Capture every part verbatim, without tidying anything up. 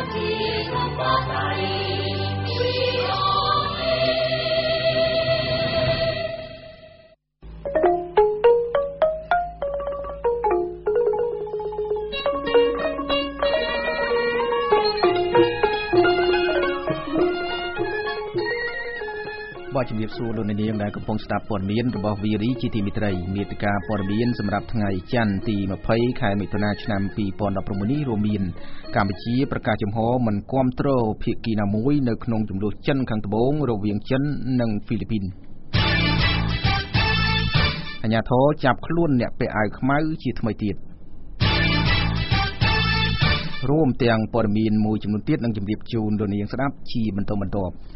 ជំរាបសួរលោកអ្នកនាងដែលកំពុងស្ដាប់ព័ត៌មានរបស់វីរីជាទីមេត្រីមេតិកាព័ត៌មានសម្រាប់ថ្ងៃច័ន្ទទី20ខែមិថុនាឆ្នាំ2016នេះរួមមានកម្ពុជាប្រកាសចំហមិនគាំទ្រភាគីណាមួយនៅក្នុងជម្លោះចិនខាងត្បូងរវាងចិននិងហ្វីលីពីនអាជ្ញាធរចាប់ខ្លួនអ្នកពាក់អាវខ្មៅជាថ្មីទៀតរួមទាំងព័ត៌មានមួយចំនួនទៀតនឹងជម្រាបជូនលោកនាងស្ដាប់ជាបន្តបន្ទាប់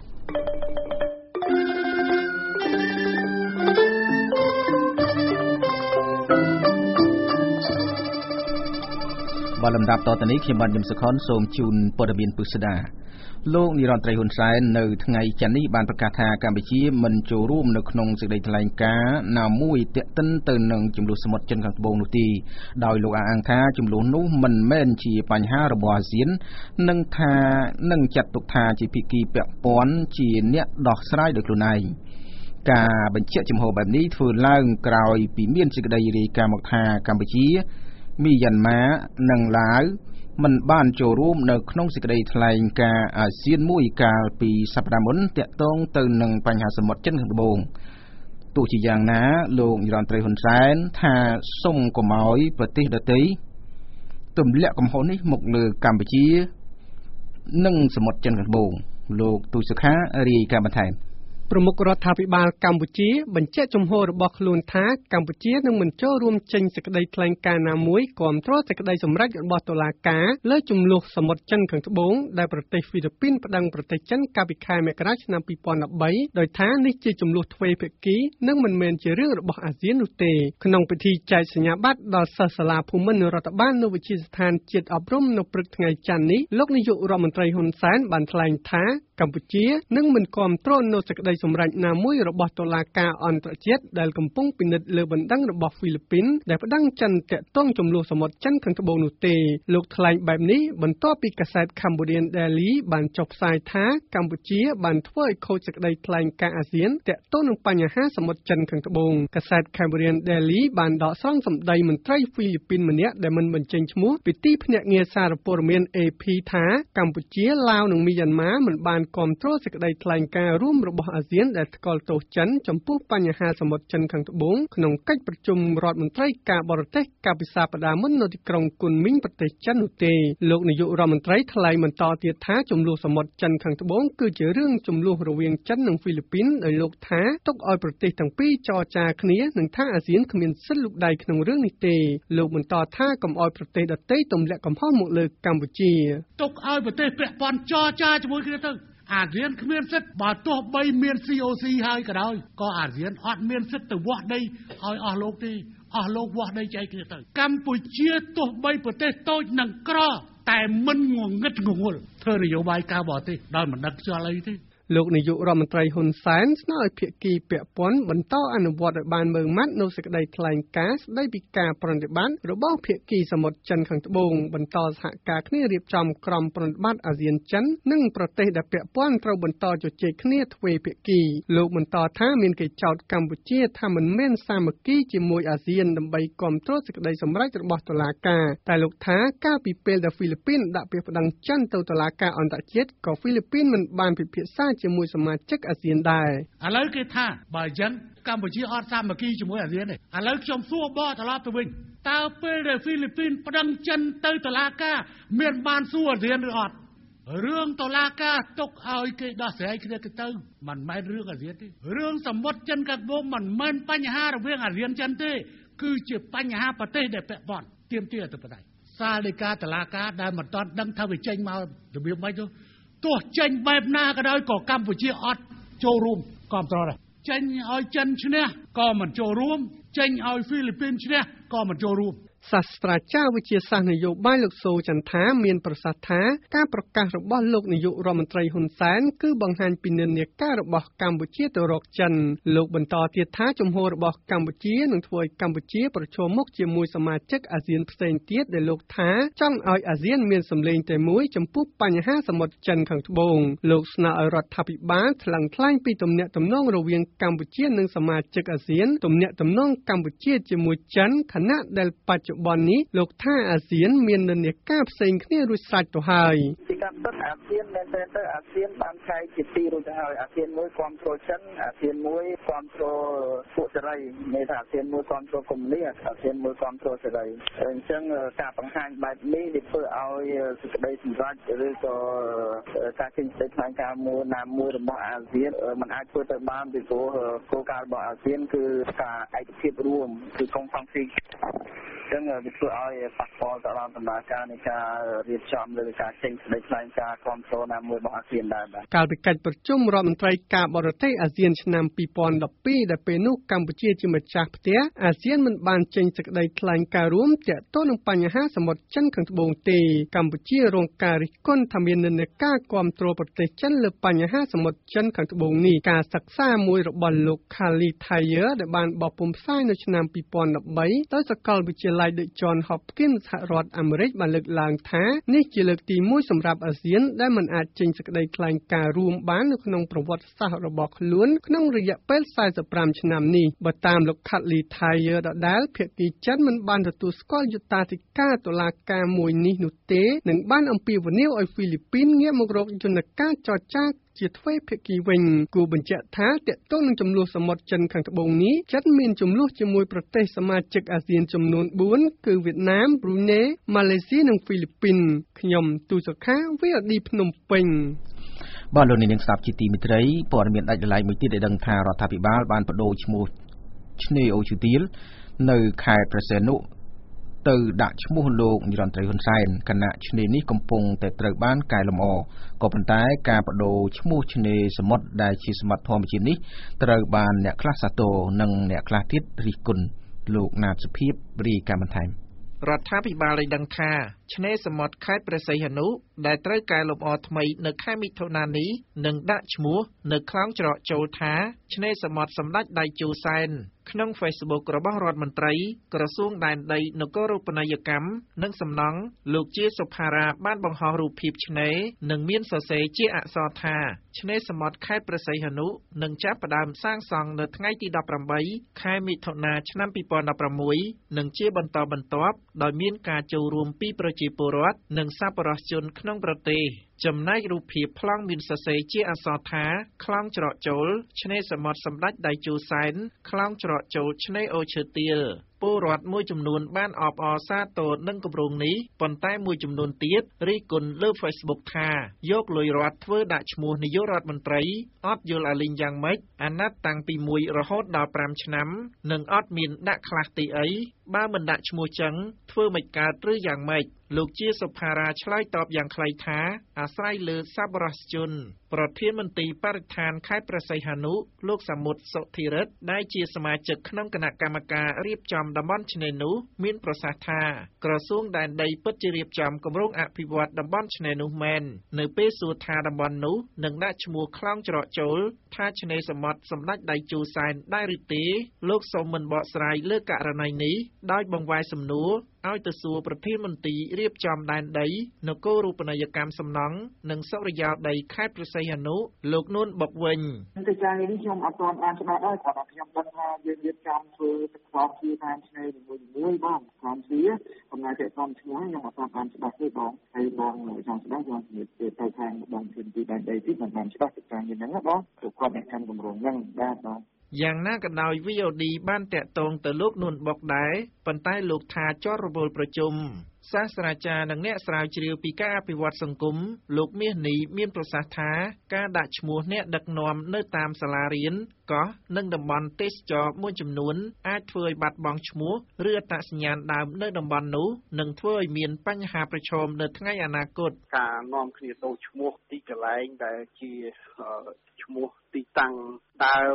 បាទលំដាប់តទៅនេះខ្ញុំបាទញឹមសុខុនសូមជូនព័ត៌មានពិស្ដាលោកនិរន្តរ៍ត្រីហ៊ុនសែននៅថ្ងៃច័ន្ទនេះបានប្រកាសថាកម្ពុជាមិនចូលរួមនៅក្នុងសេចក្តីថ្លែងការណ៍ណាមួយទាក់ទិនទៅនឹងចំនួនសមុទ្រចិនខាងត្បូងនោះទេដោយលោកអះអាងថាចំនួននោះមិនមែនជាបញ្ហារបស់អាស៊ាននិងថានឹងចាត់ទុកថាជាភាគីពាក់ព័ន្ធជាអ្នកដោះស្រាយដោយខ្លួនឯងការបញ្ជាក់ចំហបែបនេះធ្វើឡើងក្រោយពីមានសេចក្តីរាយការណ៍មកថាកម្ពុជាមីយ៉ាន់ម៉ានិងឡាវមិនបានចូលរួមនៅក្នុងសេចក្តីថ្លែងការណ៍អាស៊ានមួយកាលពីសប្តាហ៍មុនទាក់ទងទៅនឹងបញ្ហាសមុទ្រចិនខាងត្បូងទោះជាយ៉ាងណាលោកនិរន្តរ៍ត្រីហ៊ុនសែនថាសុំកុំឲ្យប្រទេសដទៃទម្លាក់កំហុសនេះមកលើកម្ពុជានិងសមុទ្រចិនខាងត្បូងលោកទូចសុខារាយការណ៍បន្ថែមប្រមុខរដ្ឋាភិបាលកម្ពុជាបញ្ជាក់ជំហររបស់ខ្លួនថាកម្ពុជានឹងមិនចូលរួមចេញសេចក្តីថ្លែងការណ៍ណាមួយគាំទ្រសេចក្តីសម្រេចរបស់តុលាការលើចំនួនសមុទ្រចិនខាងត្បូងដែលប្រទេសហ្វីលីពីនប្តឹងប្រទេសចិនកាលពីខែមករាឆ្នាំពីរពាន់ដប់បីដោយថានេះជាចំនួនទ្វេភាគីនិងមិនមែនជារឿងរបស់អាស៊ាននោះទេក្នុងពិធីចែកសញ្ញាបត្រដល់សិស្សសាលាភូមិន្ទរដ្ឋបាលនៅវិទ្យាស្ថានជាតិអប់រំនៅព្រឹកថ្ងៃច័ន្ទនេះលោកនាយករដ្ឋមន្ត្រីហ៊ុនសែនបានថ្លែងថាកម្ពុជានឹងមិនគាំទ្រនូវសេចក្តីសម្រេចណាមួយរបស់តុលាការអន្តរជាតិដែលកំពុងពិនិត្យលើបណ្ដឹងរបស់ហ្វីលីពីនដែលប្តឹងចិនទាក់ទងចំនួនសមុទ្រចិនខាងត្បូងនោះទេលោកថ្លែងបែបនេះបន្ទាប់ពីកាសែត Cambodian Daily បានចុះផ្សាយថាកម្ពុជាបានធ្វើឲ្យខូចសេចក្តីថ្លែងការណ៍អាស៊ានទាក់ទងនឹងបញ្ហាសមុទ្រចិនខាងត្បូងកាសែត Cambodian Daily បានដកស្រង់សម្ដីមន្ត្រីហ្វីលីពីនម្នាក់ដែលមិនបញ្ចេញឈ្មោះពីទីភ្នាក់ងារសារព័ត៌មាន A P ថាកម្ពុជាឡាវនិងមីយ៉ាន់ម៉ាមិនបានគាំទ្រសេចក្តីថ្លែងការណ៍រួមរបស់អាស៊ានដែលថ្កោលទោសចិនចំពោះបញ្ហាសមុទ្រចិនខាងត្បូងក្នុងកិច្ចប្រជុំរដ្ឋមន្ត្រីការបរទេសកាលពីសប្តាហ៍មុននៅទីក្រុងគុនមីងប្រទេសចិននោះទេលោកនាយករដ្ឋមន្ត្រីថ្លែងបន្តទៀតថាចំនួនសមុទ្រចិនខាងត្បូងគឺជារឿងចំនួនរវាងចិននិងហ្វីលីពីនដោយលោកថាទុកឲ្យប្រទេសទាំងពីរចរចាគ្នានិងថាអាស៊ានគ្មានសិទ្ធិលូកដៃក្នុងរឿងនេះទេលោកបន្តថាកុំឲ្យប្រទេសដទៃទម្លាក់កំហុសមកលើកម្ពុជាទុកឲ្យប្រទេសពាក់ព័ន្ធចរចាជាមួយគ្នាទៅអាស៊ានគ្មានសិទ្ធិបើទោះបីមាន C O C ហើយក៏ដោយក៏អាស៊ានអត់មានសិទ្ធិទៅវាស់ដីឲ្យអស់លោកទេអស់លោកវាស់ដីចែកគ្នាទៅកម្ពុជាទោះបីប្រទេសតូចនិងក្រតែមិនងងឹតងងល់ធ្វើនយោបាយការបរទេសដោយមិនដឹកខ្យល់អីទេលោកនាយករដ្ឋមន្ត្រីហ៊ុនសែនស្នើឲ្យភាគីពាក់ព័ន្ធបន្តអនុវត្តឲ្យបានម៉ឺងម៉ាត់នូវសេចក្តីថ្លែងការណ៍ស្តីពីការប្រតិបត្តិរបស់ភាគីសមុទ្រចិនខាងត្បូងបន្តសហការគ្នារៀបចំក្រុមប្រតិបត្តិអាស៊ានចិននិងប្រទេសដែលពាក់ព័ន្ធត្រូវបន្តជជែកគ្នាទ្វេភាគីលោកបន្តថាមានគេចោទកម្ពុជាថាមិនមែនសាមគ្គីជាមួយអាស៊ានដើម្បីគាំទ្រសេចក្តីសម្រេចរបស់តុលាការតែលោកថាកាលពីពេលដែលហ្វីលីពីនដាក់ពាក្យប្តឹងចិនទៅតុលាការអន្តរជាតិក៏ហ្វីលីពីនមិនបានពិភាក្សាជាមួយសមាជិកអាស៊ានដែរឥឡូវគេថាបើអញ្ចឹងកម្ពុជាអត់សាមគ្គីជាមួយអាស៊ានទេឥឡូវខ្ញុំសួរបកត្រឡប់ទៅវិញតើពេលដែលហ្វីលីពីនប្តឹងចិនទៅតុលាការមានបានសួរអាស៊ានឬអត់រឿងតុលាការទុកឲ្យគេដោះស្រាយគ្នាទៅទៅមិនមែនរឿងអាស៊ានទេរឿងសមុទ្រចិនខាងត្បូងមិនមែនបញ្ហារវាងអាស៊ានចិនទេគឺជាបញ្ហាប្រទេសដែលពាក់ព័ន្ធទាមទារអធិបតេយ្យសាលដីកាតុលាការដែលមិនទាន់ដឹងថាវាចេញមករបៀបម៉េចទៅទោះចេញបែបណាក៏ដោយក៏កម្ពុជាអត់ចូលរួមគាំទ្រដែរចេញឲ្យចិនឈ្នះក៏មិនចូលរួមចេញឲ្យហ្វីលីពីនឈ្នះក៏មិនចូលរួមសាស្ត្រាចារ្យវិទ្យាសាស្ត្រនយោបាយលោកសូចន្ទថាមានប្រសាសន៍ថាការប្រកាសរបស់លោកនាយករដ្ឋមន្ត្រីហ៊ុនសែនគឺបង្ហាញពីនិន្នាការរបស់កម្ពុជាទៅរកចិនលោកបន្តទៀតថាជំហររបស់កម្ពុជានឹងធ្វើឲ្យកម្ពុជាប្រឈមមុខជាមួយសមាជិកអាស៊ានផ្សេងទៀតដែលលោកថាចង់ឲ្យអាស៊ានមានសម្លេងតែមួយចំពោះបញ្ហាសមុទ្រចិនខាងត្បូងលោកស្នើឲ្យរដ្ឋាភិបាលថ្លឹងថ្លែងពីទំនាក់ទំនងរវាងកម្ពុជានិងសមាជិកអាស៊ានទំនាក់ទំនងកម្ពុជាជាមួយចិនខណៈដែលបច្ចុប្បន្ននេះលោកថាអាស៊ានមាននិន្នាការផ្សេងគ្នារួចស្រេចទៅហើយពីការពិតអាស៊ានមែនទេទៅអាស៊ានបានឆែកជាពីររួចទៅហើយអាស៊ានមួយគ្រប់គ្រងចិនអាស៊ានមួយគ្រប់គ្រងពួកសេរីមានថាអាស៊ានមួយគ្រប់គ្រងកុម្មុយនីសអាស៊ានមួយគ្រប់គ្រងសេរីអញ្ចឹងការបង្ហាញបែបនេះវាធ្វើឲ្យសេចក្តីសម្រេចឬក៏ការចេញសេចក្តីថ្លែងការណ៍មួយណាមួយរបស់អាស៊ានมันអាចធ្វើទៅបានពីព្រោះគោលការណ៍របស់អាស៊ានគឺការឯកភាពរួមគឺកុំសង្ស៊ីចឹងវាធ្វើឲ្យប៉ះពាល់ទៅដល់ដំណើរការនៃការរៀបចំឬការចេញសេចក្តីថ្លែងការណ៍គ្រប់គ្រងណាមួយរបស់អាស៊ានដែរបាទកាលពីកិច្ចប្រជុំរដ្ឋមន្ត្រីការបរទេសអាស៊ានឆ្នាំពីរពាន់ដប់ពីរដែលពេលនោះកម្ពុជាជាម្ចាស់ផ្ទះអាស៊ានមិនបានចេញសេចក្តីថ្លែងការណ៍រួមទាក់ទងនឹងបញ្ហាសមុទ្រចិនខាងត្បូងទេកម្ពុជារងការរិះគន់ថាមាននិន្នាការគ្រប់គ្រងប្រទេសចិនលើបញ្ហាសមុទ្រចិនខាងត្បូងនេះការសិក្សាមួយរបស់លោក Khalid Thayer ដែលបានបោះពុម្ពផ្សាយនៅឆ្នាំពីរពាន់ដប់បីដោយសាកលវិទ្យាល័យ John Hopkins សហរដ្ឋអាមេរិកបានលើកឡើងថានេះជាលើកទីមួយសម្រាប់អាស៊ានដែលមិនអាចចេញសេចក្តីថ្លែងការណ៍រួមបាននៅក្នុងប្រវត្តិសាស្ត្ររបស់ខ្លួនក្នុងរយៈពេលសែនសិបប្រាំឆ្នាំនេះបើតាមលោក Khalid Thayer ដដែលភាគីចិនមិនបានទទួលស្គាល់យុត្តាធិការតុលាការមួយនេះនោះទេនិងបានអំពាវនាវឲ្យហ្វីលីពីនងាកមករកយន្តការចរចាជាទ្វេភាគីវិញគួរបញ្ជាក់ថាទាក់ទងនឹងចំនួនសមុទ្រចិនខាងត្បូងនេះចិនមានចំនួនជាមួយប្រទេសសមាជិកអាស៊ានចំនួនបួនគឺវៀតណាម ប្រ៊ុយណេ ម៉ាឡេស៊ីនិងហ្វីលីពីនខ្ញុំទូសុខា វី អូ ឌី ភ្នំពេញបាទលោកនាងស្ដាប់ជាទីមេត្រីព័ត៌មានដាច់ដライមួយទៀតដែលដឹងថារដ្ឋាភិបាលបានបដូរឈ្មោះឆ្នេរអូឈូទៀលនៅខេត្តព្រះសីហនុទៅដាក់ឈ្មោះលោកនាយរដ្ឋមន្ត្រីហ៊ុនសែនគណៈឆ្នេរនេះកំពុងតែត្រូវបានកែលម្អក៏ប៉ុន្តែការបដូរឈ្មោះឆ្នេរសមុទ្រដែលជាសមុទ្រធម្មជាតិនេះត្រូវបានអ្នកខ្លះសាទរនិងអ្នកខ្លះទៀតរិះគន់លោកណាតសុភាពរាយការណ៍បន្ថែមរដ្ឋាភិបាលបានដឹងថាឆ្នេរសមុទ្រខេត្តព្រះសីហនុដែលត្រូវកែលម្អថ្មីនៅខែមិថុនានេះនឹងដាក់ឈ្មោះនៅខ្លងច្រកចូលថាឆ្នេរសមុទ្រសម្ដេចដៃជូសែនក្នុង Facebook របស់រដ្ឋមន្ត្រីក្រសួងដែនដីនគរូបនីយកម្មនិងសំណង់លោកជាសុផារ៉ាបានបង្ហោះរូបភាពឆ្នេរនិងមានសរសេរជាអក្សរថាឆ្នេរសមុទ្រខេត្តព្រះសីហនុនឹងចាប់ផ្ដើមសាងសង់នៅថ្ងៃទីដប់ប្រាំបីខែមិថុនាឆ្នាំពីរពាន់ដប់ប្រាំមួយនិងជាបន្តបន្ទាប់ដោយមានការចូលរួមពីប្រជាពលរដ្ឋនិងសប្បុរសជនក្នុងប្រទេសចំណែករូបភាពប្លង់មានសរសេរជាអក្សរថាខ្លងច្រកចូលឆ្នេរសមុទ្រសម្ដេចដៃជូសែនខ្លងច្រកចូលឆ្នេរអូឈើទាលពលរដ្ឋមួយចំនួនបានអបអរសាទរនឹងគម្រោងនេះប៉ុន្តែមួយចំនួនទៀតរិះគន់លើ Facebook ថាយកលុយរដ្ឋធ្វើដាក់ឈ្មោះនាយករដ្ឋមន្ត្រីអត់យល់អាលីងយ៉ាងម៉េចអាណត្តិតាំងពីមួយរហូតដល់ប្រាំឆ្នាំនិងអត់មានដាក់ខ្លះទីអីបើមិនដាក់ឈ្មោះចឹងធ្វើមិនកើតឬយ៉ាងម៉េចលោកជាសុផារ៉ាឆ្លើយតបយ៉ាងខ្លីថាអាស្រ័យលើសប្បុរសជនប្រធានមន្ត្រីបរិស្ថានខេត្តព្រះសីហនុលោកសាមុតសុធិរិទ្ធដែលជាសមាជិកក្នុងគណៈកម្មការរៀបចំតំបន់ឆ្នេរនោះមានប្រសាសន៍ថាក្រសួងដែនដីពិតជារៀបចំគម្រោងអភិវឌ្ឍតំបន់ឆ្នេរនោះមែននៅពេលសួរថាតំបន់នោះនឹងដាក់ឈ្មោះខ្លងច្រកចូលថាឆ្នេរសមុទ្រសម្ដេចដៃជូសែនដែរឬទេលោកសូមមិនបកស្រាយលើករណីនេះដោយបង្វែរសំណួរឲ្យទៅសួរប្រធានមន្ត្រីរៀបចំដែនដីនគរូបនីយកម្មសំណង់និងសុរិយោដីខេត្តព្រះសីហនុលោកនួនបុកវិញទៅចានេះខ្ញុំអត់ទាន់បានច្បាស់ដែរគាត់ថាខ្ញុំដឹងថាយើងរៀបចំធ្វើទឹកខ្សោយជាតាមឆ្នេរមួយមួយបងតាមជាអំណាចតែតាមឈ្មោះខ្ញុំអត់ទាន់បានច្បាស់ទេបងហើយបងចង់ច្បាស់បងនិយាយទៅខាងបងធានទីដែនដីទីមិនបានច្បាស់ទៅខាងនេះហ្នឹងបងព្រោះគាត់អ្នកកាន់គម្រោងហ្នឹងបាទបងយ៉ាងណាក៏ដោយ វី អូ ឌី បានតាក់ទងទៅលោកនួនបុកដែរប៉ុន្តែលោកថាជាប់រវល់ប្រជុំសាស្ត្រាចារ្យនិងអ្នកស្រាវជ្រាវពីការអភិវឌ្ឍសង្គមលោកមាសនីមានប្រសាសន៍ថាការដាក់ឈ្មោះអ្នកដឹកនាំនៅតាមសាលារៀនកោះនិងតំបន់ទេសចរមួយចំនួនអាចធ្វើឲ្យបាត់បង់ឈ្មោះឬអត្តសញ្ញាណដើមនៅតំបន់នោះនិងធ្វើឲ្យមានបញ្ហាប្រឈមនៅថ្ងៃអនាគតការនាំគ្នាដូរឈ្មោះទីកន្លែងដែលជាឈ្មោះទីតាំងដើម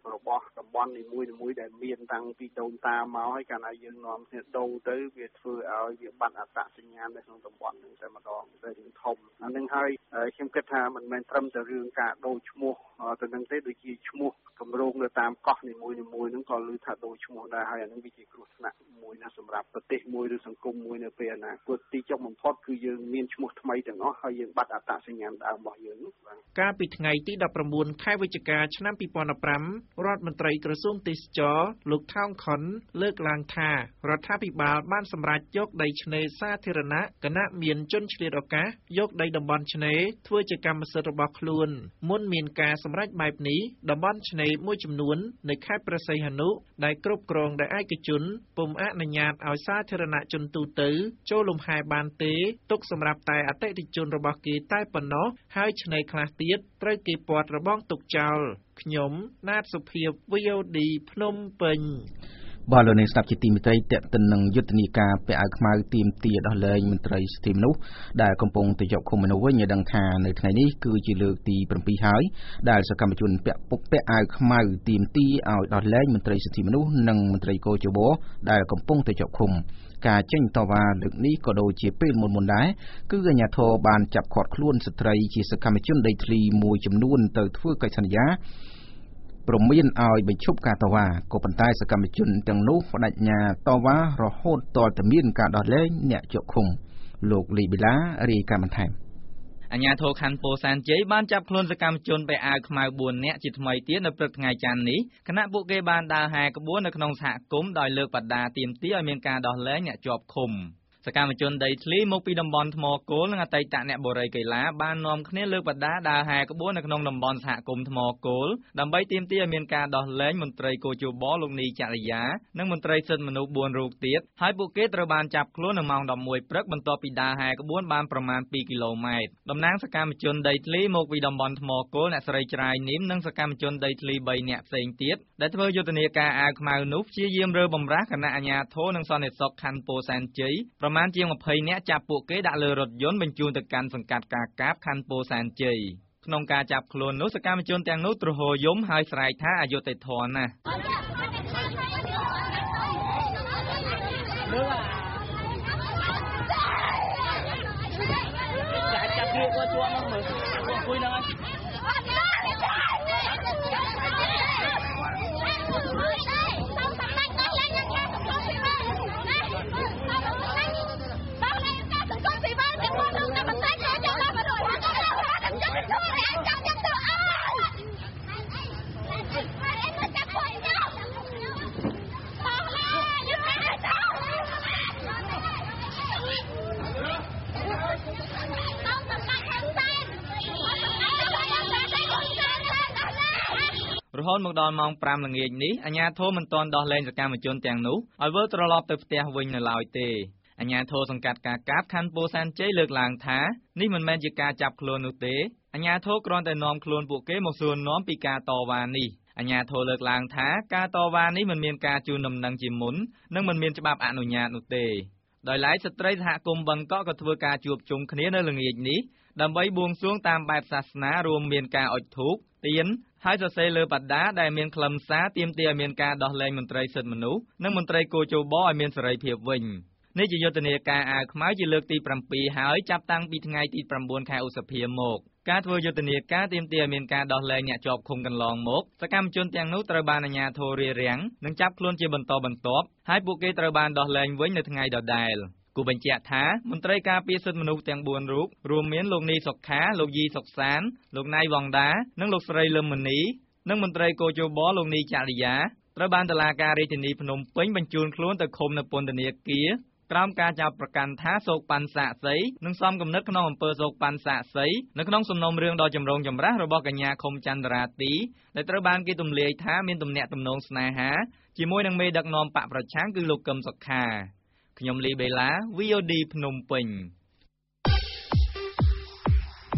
របស់តំបន់នីមួយៗដែលមានតាំងពីដូនតាមកហើយកាលណាយើងនាំគ្នាដូរទៅវាធ្វើឲ្យវាបាត់អត្តសញ្ញាណនៅក្នុងតំបន់ហ្នឹងតែម្ដងតែរឿងធំអានឹងហើយខ្ញុំគិតថាមិនមែនត្រឹមតែរឿងការដូរឈ្មោះទៅនឹងទេដូចជាឈ្មោះគម្រោងនៅតាមកោះនីមួយៗហ្នឹងក៏ឮថាដូរឈ្មោះដែរហើយអានឹងវាជាគ្រោះថ្នាក់មួយណាសម្រាប់ប្រទេសមួយឬសង្គមមួយនៅពេលអនាគតទីចុងបំផុតគឺយើងមានឈ្មោះថ្មីទាំងអស់ហើយយើងបាត់អត្តសញ្ញាណដើមរបស់យើងបាទកាលពីថ្ងៃទីដប់ប្រាំបួនខែវិច្ឆិកាឆ្នាំពីរពាន់ដប់ប្រាំរដ្ឋមន្ត្រីក្រសួងទេសចរលោកថោងខុនលើកឡើងថារដ្ឋាភិបាលបានសម្រេចយកដីឆ្នេរសាធារណៈគណៈមានជនឆ្លៀតឱកាសយកដីតំបន់ឆ្នេរធ្វើជាកម្មសិទ្ធិរបស់ខ្លួនមុនមានការសម្រេចបែបនេះតំបន់ឆ្នេរមួយចំនួននៅខេត្តព្រះសីហនុដែលគ្រប់គ្រងដោយឯកជនពុំអនុញ្ញាតឲ្យសាធារណជនទូទៅចូលលំហែបានទេទុកសម្រាប់តែអតិថិជនរបស់គេតែប៉ុណ្ណោះហើយឆ្នេរខ្លះទៀតត្រូវគេពាត់របងទុកចោលខ្ញុំណាតសុភាព វី អូ ឌី ភ្នំពេញបាទលោកនាងស្ដាប់ជាទីមេត្រីតេតិននឹងយុទ្ធនាការពាក់អាវខ្មៅទាមទារដោះលែងមន្ត្រីសិទ្ធិមនុស្សដែលកំពុងទៅជាប់ឃុំមនុស្សវិញឲ្យដឹងថានៅថ្ងៃនេះគឺជាលើកទីប្រាំពីរហើយដែលសកម្មជនពាក់ពុកពាក់អាវខ្មៅទាមទារឲ្យដោះលែងមន្ត្រីសិទ្ធិមនុស្សនិងមន្ត្រីកោជបដែលកំពុងទៅជាប់ឃុំការចេញតវ៉ាលើកនេះក៏ដូចជាពេលមុនមុនដែរគឺអាជ្ញាធរបានចាប់ឃាត់ខ្លួនស្ត្រីជាសកម្មជនដីធ្លីមួយចំនួនទៅធ្វើកិច្ចសន្យាព្រមមានឲ្យបញ្ឈប់ការតវ៉ាក៏ប៉ុន្តែសកម្មជនទាំងនោះបដិញ្ញាតវ៉ារហូតទាល់តែមានការដោះលែងអ្នកជាប់ឃុំលោកលីប៊ីឡារាយការណ៍បន្ថែមអាជ្ញាធរខណ្ឌពោធិ៍សែនជ័យបានចាប់ខ្លួនសកម្មជនពាក់អាវខ្មៅបួននាក់ជាថ្មីទៀតនៅព្រឹកថ្ងៃច័ន្ទនេះខណៈពួកគេបានដើរហែក្បួននៅក្នុងសហគមន៍ដោយលើកបដាទាមទារឲ្យមានការដោះលែងអ្នកជាប់ឃុំសកម្មជនដីធ្លីមកពីតំបន់ថ្មគោលនិងអតីតអ្នកបរិយាកីឡាបាននាំគ្នាលើកបដាដើរហែក្បួននៅក្នុងតំបន់សហគមន៍ថ្មគោលដើម្បីទាមទារឲ្យមានការដោះលែងមន្ត្រីកោជបលោកនីចរិយានិងមន្ត្រីសិទ្ធិមនុស្សបួនរូបទៀតហើយពួកគេត្រូវបានចាប់ខ្លួននៅម៉ោងដប់មួយព្រឹកបន្ទាប់ពីដើរហែក្បួនបានប្រមាណពីរគីឡូម៉ែត្រតំណាងសកម្មជនដីធ្លីមកពីតំបន់ថ្មគោលអ្នកស្រីច្រាយនីមនិងសកម្មជនដីធ្លីបីនាក់ផ្សេងទៀតដែលធ្វើយុទ្ធនាការអាវខ្មៅនោះព្យាយាមរើបំរាស់គណៈអាជ្ញាធរនិងសន្តិសុខខណ្ឌពោធិ៍សែនជ័យប្រមាណជាងម្ភៃនាក់ចាប់ពួកគេដាក់លើរថយន្តបញ្ជូនទៅកាន់សង្កាត់កាកាបខណ្ឌពោធិ៍សែនជ័យក្នុងការចាប់ខ្លួននោះសកម្មជនទាំងនោះទ្រហោយំហើយស្រែកថាអយុត្តិធម៌ណាស់ចាប់គ្រាគាត់ជួបមកមើលអង្គុយនឹងហើយរហូតមកដល់ម៉ោងប្រាំល្ងាចនេះអាជ្ញាធរមិនទាន់ដោះលែងសកម្មជនទាំងនោះឲ្យវិលត្រឡប់ទៅផ្ទះវិញនៅឡើយទេអាជ្ញាធរសង្កាត់កាកាបខណ្ឌពោធិ៍សែនជ័យលើកឡើងថានេះមិនមែនជាការចាប់ខ្លួននោះទេអាជ្ញាធរគ្រាន់តែនាំខ្លួនពួកគេមកសួរនាំពីការតវ៉ានេះអាជ្ញាធរលើកឡើងថាការតវ៉ានេះមិនមានការជូនដំណឹងជាមុននិងមិនមានច្បាប់អនុញ្ញាតនោះទេដោយឡែកស្ត្រីសហគមន៍បឹងកក់ក៏ធ្វើការជួបជុំគ្នានៅល្ងាចនេះដើម្បីបួងសួងតាមបែបសាសនារួមមានការអុជធូបទៀនហើយសរសេរលើបដាដែលមានខ្លឹមសារទាមទារឲ្យមានការដោះលែងមន្ត្រីសិទ្ធិមនុស្សនិងមន្ត្រីកោជបឲ្យមានសេរីភាពវិញនេះជាយុទ្ធនាការអាវខ្មៅជាលើកទីប្រាំពីរហើយចាប់តាំងពីថ្ងៃទីប្រាំបួនខែឧសភាមកការធ្វើយុទ្ធនាការទាមទារឲ្យមានការដោះលែងអ្នកជាប់ឃុំកន្លងមកសកម្មជនទាំងនោះត្រូវបានអាជ្ញាធររារាំងនិងចាប់ខ្លួនជាបន្តបន្ទាប់ហើយពួកគេត្រូវបានដោះលែងវិញនៅថ្ងៃដដែលគូបញ្ជាក់ថាមន្ត្រីការពារសិទ្ធិមនុស្សទាំងបួនរូបរួមមានលោកនីសុខាលោកយីសុកសានលោកណៃវ៉ង់ដានិងលោកស្រីលឹមមនីនិងមន្ត្រីកោជបលោកនីចរិយាត្រូវបានតុលាការរាជធានីភ្នំពេញបញ្ជូនខ្លួនទៅឃុំនៅពន្ធនាគារក្រោមការចោទប្រកាន់ថាសោកប៉ាន់សាក់សីនិងសំគំនិតក្នុងអំពើសោកប៉ាន់សាក់សីនៅក្នុងសំណុំរឿងដ៏ចម្រូងចម្រាសរបស់កញ្ញាខុមចន្ទរាទីដែលត្រូវបានគេទម្លាយថាមានទំនាក់ទំនងស្នេហាជាមួយនឹងមេដឹកនាំបកប្រឆាំងគឺលោកកឹមសុខាខ្ញុំលីបេឡា វី អូ ឌី ភ្នំពេញ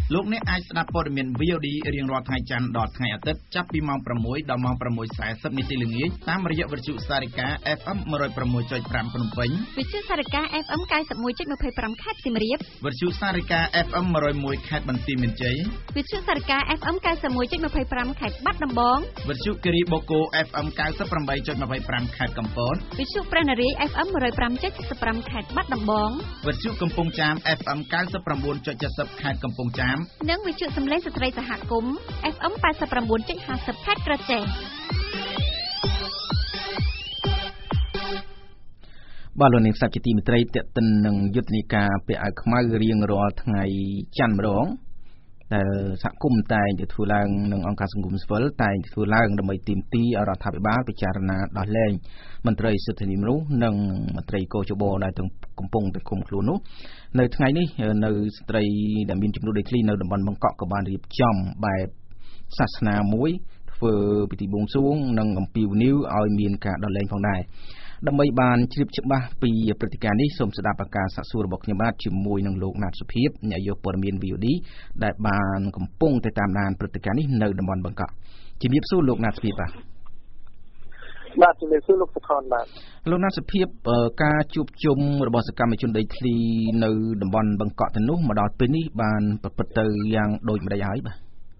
លោកអ្នកអាចស្ដាប់ព័ត៌មាន V O D រៀងរាល់ថ្ងៃច័ន្ទដល់ថ្ងៃអាទិត្យចាប់ពីម៉ោងប្រាំមួយដល់ម៉ោងប្រាំមួយសាកេសិបនាទីល្ងាចតាមរយៈវិទ្យុសារិកា F M one oh six point five ភ្នំពេញវិទ្យុសារិកា F M ninety-one point twenty-five ខេត្តសៀមរាបវិទ្យុសារិកា F M one oh one ខេត្តបន្ទាយមានជ័យវិទ្យុសារិកា F M ninety-one point twenty-five ខេត្តបាត់ដំបងវិទ្យុគិរីបូកូ F M ninety-eight point twenty-five ខេត្តកំពតវិទ្យុព្រះនរាយណ៍ F M one oh five point seven five ខេត្តបាត់ដំបងវិទ្យុកំពង់ចាម F M ninety-nine point seven zero ខេត្តកំពង់ចាមនិងវិទ្យុសំឡេងស្ត្រីសហគមន៍ F M eighty-nine point five zero ខេត្តក្រចេះបាទលោកនាងសាប់ជាទីមេត្រីតេតិននឹងយុទ្ធនាការពាក់អាវខ្មៅរៀងរាល់ថ្ងៃច័ន្ទម្ដងដែលសហគមន៍តែងទៅធ្វើឡើងនឹងអង្គការសង្គមស៊ីវិលតែងធ្វើឡើងដើម្បីទាមទារឲ្យរដ្ឋាភិបាលពិចារណាដោះលែងមន្ត្រីសិទ្ធិមនុស្សនិងមន្ត្រីកោជបដែលកំពុងតែឃុំខ្លួននោះនៅថ្ងៃនេះនៅស្ត្រីដែលមានចំនួនដីធ្លីនៅតំបន់បង្កក់ក៏បានរៀបចំបែបសាសនាមួយធ្វើពិធីបួងសួងនិងអំពាវនាវឲ្យមានការដោះលែងផងដែរដើម្បីបានជ្រាបច្បាស់ពីព្រឹត្តិការណ៍នេះសូមស្ដាប់អាការសាកសួររបស់ខ្ញុំបាទជាមួយនឹងលោកណាតសុភាពនាយកព័ត៌មាន V O D ដែលបានកំពុងតែតាមដានព្រឹត្តិការណ៍នេះនៅតំបន់បង្កក់ជំរាបសួរលោកណាតសុភាពបាទបាទជំរាបសួរលោកសុខនបាទលោកណាតសុភាពការជួបជុំរបស់សកម្មជនដីធ្លីនៅតំបន់បង្កក់ទៅនោះមកដល់ពេលនេះបានប្រព្រឹត្តទៅយ៉ាងដូចម្តេចហើយបាទ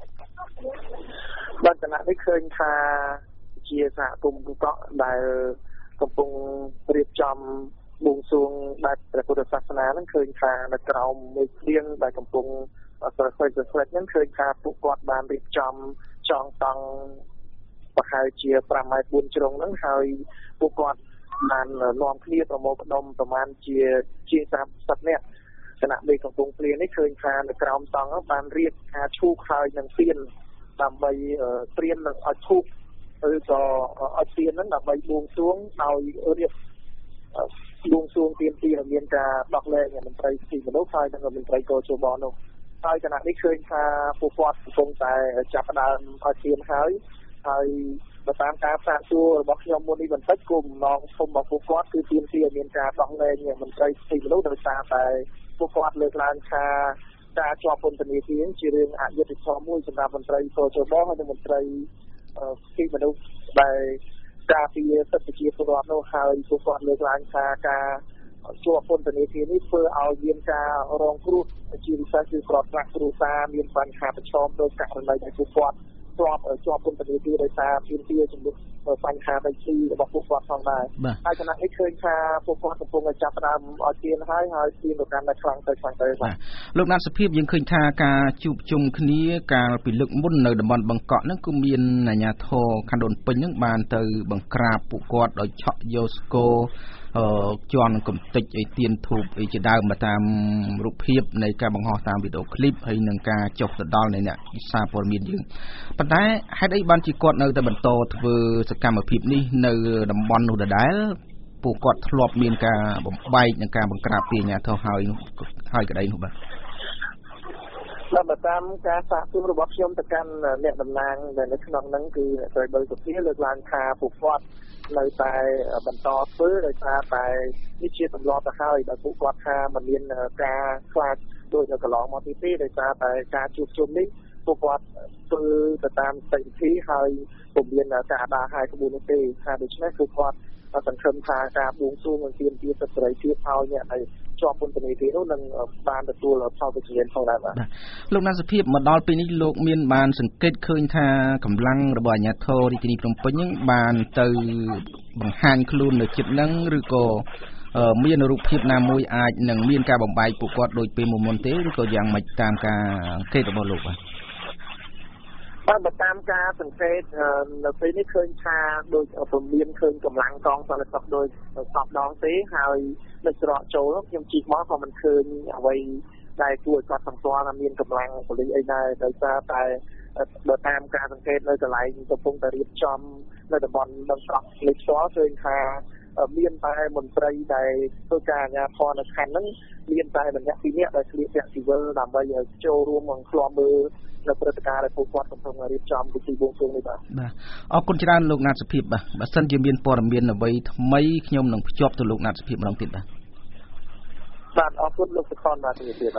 បាទគណៈនេះឃើញថាជាសហគមន៍បង្កក់ដែលកំពុងរៀបចំបួងសួងបែបព្រះពុទ្ធសាសនាហ្នឹងឃើញថានៅក្រោមមេឃៀងដែលកំពុងប្រព្រឹត្តទៅស្ដេចហ្នឹងឃើញថាពួកគាត់បានរៀបចំចងតង់ប្រហែលជាfiveម៉ែត្រfourជ្រុងហ្នឹងហើយពួកគាត់បាននាំគ្នាប្រមូលផ្ដុំប្រមាណជាជាthirtyនាក់គណៈមេកំពុងព្រានេះឃើញថានៅក្រោមតង់បានរៀបការឈូកហើយនឹងទៀនដើម្បីព្រាននឹងឲ្យឈូកឬក៏ឲ្យទៀនហ្នឹងដើម្បីបួងសួងឲ្យរៀបបួងសួងទៀនទីឲ្យមានការដោះលែងមន្ត្រីសិទ្ធិមនុស្សហើយនិងមន្ត្រីកោជបនោះហើយគណៈនេះឃើញថាពួកគាត់កំពុងតែចាប់ផ្ដើមឲ្យទៀនហើយហើយបើតាមការសាកសួររបស់ខ្ញុំមុននេះបន្តិចគោលបំណងធំរបស់ពួកគាត់គឺទៀនទីឲ្យមានការដោះលែងមន្ត្រីសិទ្ធិមនុស្សដោយសារតែពួកគាត់លើកឡើងថាការជាប់ពន្ធនាគារជារឿងអយុត្តិធម៌មួយសម្រាប់មន្ត្រីកោជបហើយនិងមន្ត្រីទីមនុស្សដែលការពារសិទ្ធិប្រជាពលរដ្ឋនោះហើយពួកគាត់លើកឡើងថាការជាប់ពន្ធនាគារនេះធ្វើឲ្យមានការរងគ្រោះជាពិសេសគឺគ្រួសារគ្រួសារមានបញ្ហាប្រឈមដោយករណីដែលពួកគាត់ជាប់ជាប់ពន្ធនាគារដោយសារទាមទារជំនួសបញ្ហាដីធ្លីរបស់ពួកគាត់ផងដែរហើយគណៈនេះឃើញថាពួកគាត់កំពុងតែចាប់ផ្ដើមឲ្យទៀនហើយហើយទៀនទៅកាន់តែខ្លាំងទៅខ្លាំងទៅបាទលោកណាត់សុភាពយើងឃើញថាការជួបជុំគ្នាកាលពីលើកមុននៅតំបន់បង្កក់ហ្នឹងគឺមានអាជ្ញាធរខណ្ឌដូនពេញហ្នឹងបានទៅបង្ក្រាបពួកគាត់ដោយឆក់យកស្គរអឺជន់កំតិចអីទៀនធូបអីជាដើមមកតាមរូបភាពនៃការបង្ហោះតាមវីដេអូឃ្លីបហើយនឹងការចុះទៅដល់នៃអ្នកសារព័ត៌មានយើងប៉ុន្តែហេតុអីបានជាគាត់នៅតែបន្តធ្វើសកម្មភាពនេះនៅតំបន់នោះដដែលពួកគាត់ធ្លាប់មានការបំបែកនិងការបង្ក្រាបពីអាជ្ញាធរហើយហើយក្តីនោះបាទបើតាមការសាកសួររបស់ខ្ញុំទៅកាន់អ្នកតំណាងដែលនៅក្នុងហ្នឹងគឺអ្នកស្រីបើសុភាលើកឡើងថាពួកគាត់នៅតែបន្តធ្វើដោយសារតែនេះជាទម្លាប់ទៅហើយដែលពួកគាត់ថាមិនមានការខ្លាចដោយនៅកន្លងមកទីទេដោយសារតែការជួបជុំនេះពួកគាត់ធ្វើទៅតាមស្ថិតិហើយពុំមានការដើរហើយក្បួននោះទេថាដូច្នេះពួកគាត់សង្ឃឹមថាការបួងសួងនឹងទាមទារសិទ្ធិសេរីភាពឲ្យអ្នកដែលជាប់ពន្ធនាគារនោះនឹងបានទទួលផលវិជ្ជមានផងដែរបាទលោកណាសុភាពមកដល់ពេលនេះលោកមានបានសង្កេតឃើញថាកម្លាំងរបស់អាជ្ញាធររាជធានីភ្នំពេញហ្នឹងបានទៅបង្ហាញខ្លួននៅជិតហ្នឹងឬក៏មានរូបភាពណាមួយអាចនឹងមានការបំបែកពួកគាត់ដូចពេលមុនទេឬក៏យ៉ាងម៉េចតាមការអង្កេតរបស់លោកបាទបាទបើតាមការសង្កេតនៅពេលនេះឃើញថាដូចពុំមានឃើញកម្លាំងកងសន្តិសុខដោយសពដងទេហើយនៅច្រកចូលខ្ញុំជិះមកក៏មិនឃើញអ្វីដែលគួរឲ្យគាត់សម្គាល់ថាមានកម្លាំងប៉ូលីសអីដែរដោយសារតែបើតាមការសង្កេតនៅកន្លែងកំពុងតែរៀបចំនៅតំបន់បឹងកក់នេះផ្ទាល់ឃើញថាមានតែមន្ត្រីដែលធ្វើការអាជ្ញាធរនៅខណ្ឌហ្នឹងមានតែម្នាក់ពីរនាក់ដែលស្លៀកពាក់ស៊ីវិលដើម្បីឲ្យចូលរួមក្នុងឃ្លាំមើលនៅព្រឹត្តិការណ៍ដែលពួកគាត់កំពុងរៀបចំពិធីបួងសួងនេះបាទបាទអរគុណច្រើនលោកណាតសុភាពបាទបើសិនជាមានព័ត៌មានអ្វីថ្មីខ្ញុំនឹងភ្ជាប់ទៅលោកណាតសុភាពម្ដងទៀតបាទបាទអរគុណលោកសុខនបាទជំរាបលាបាទ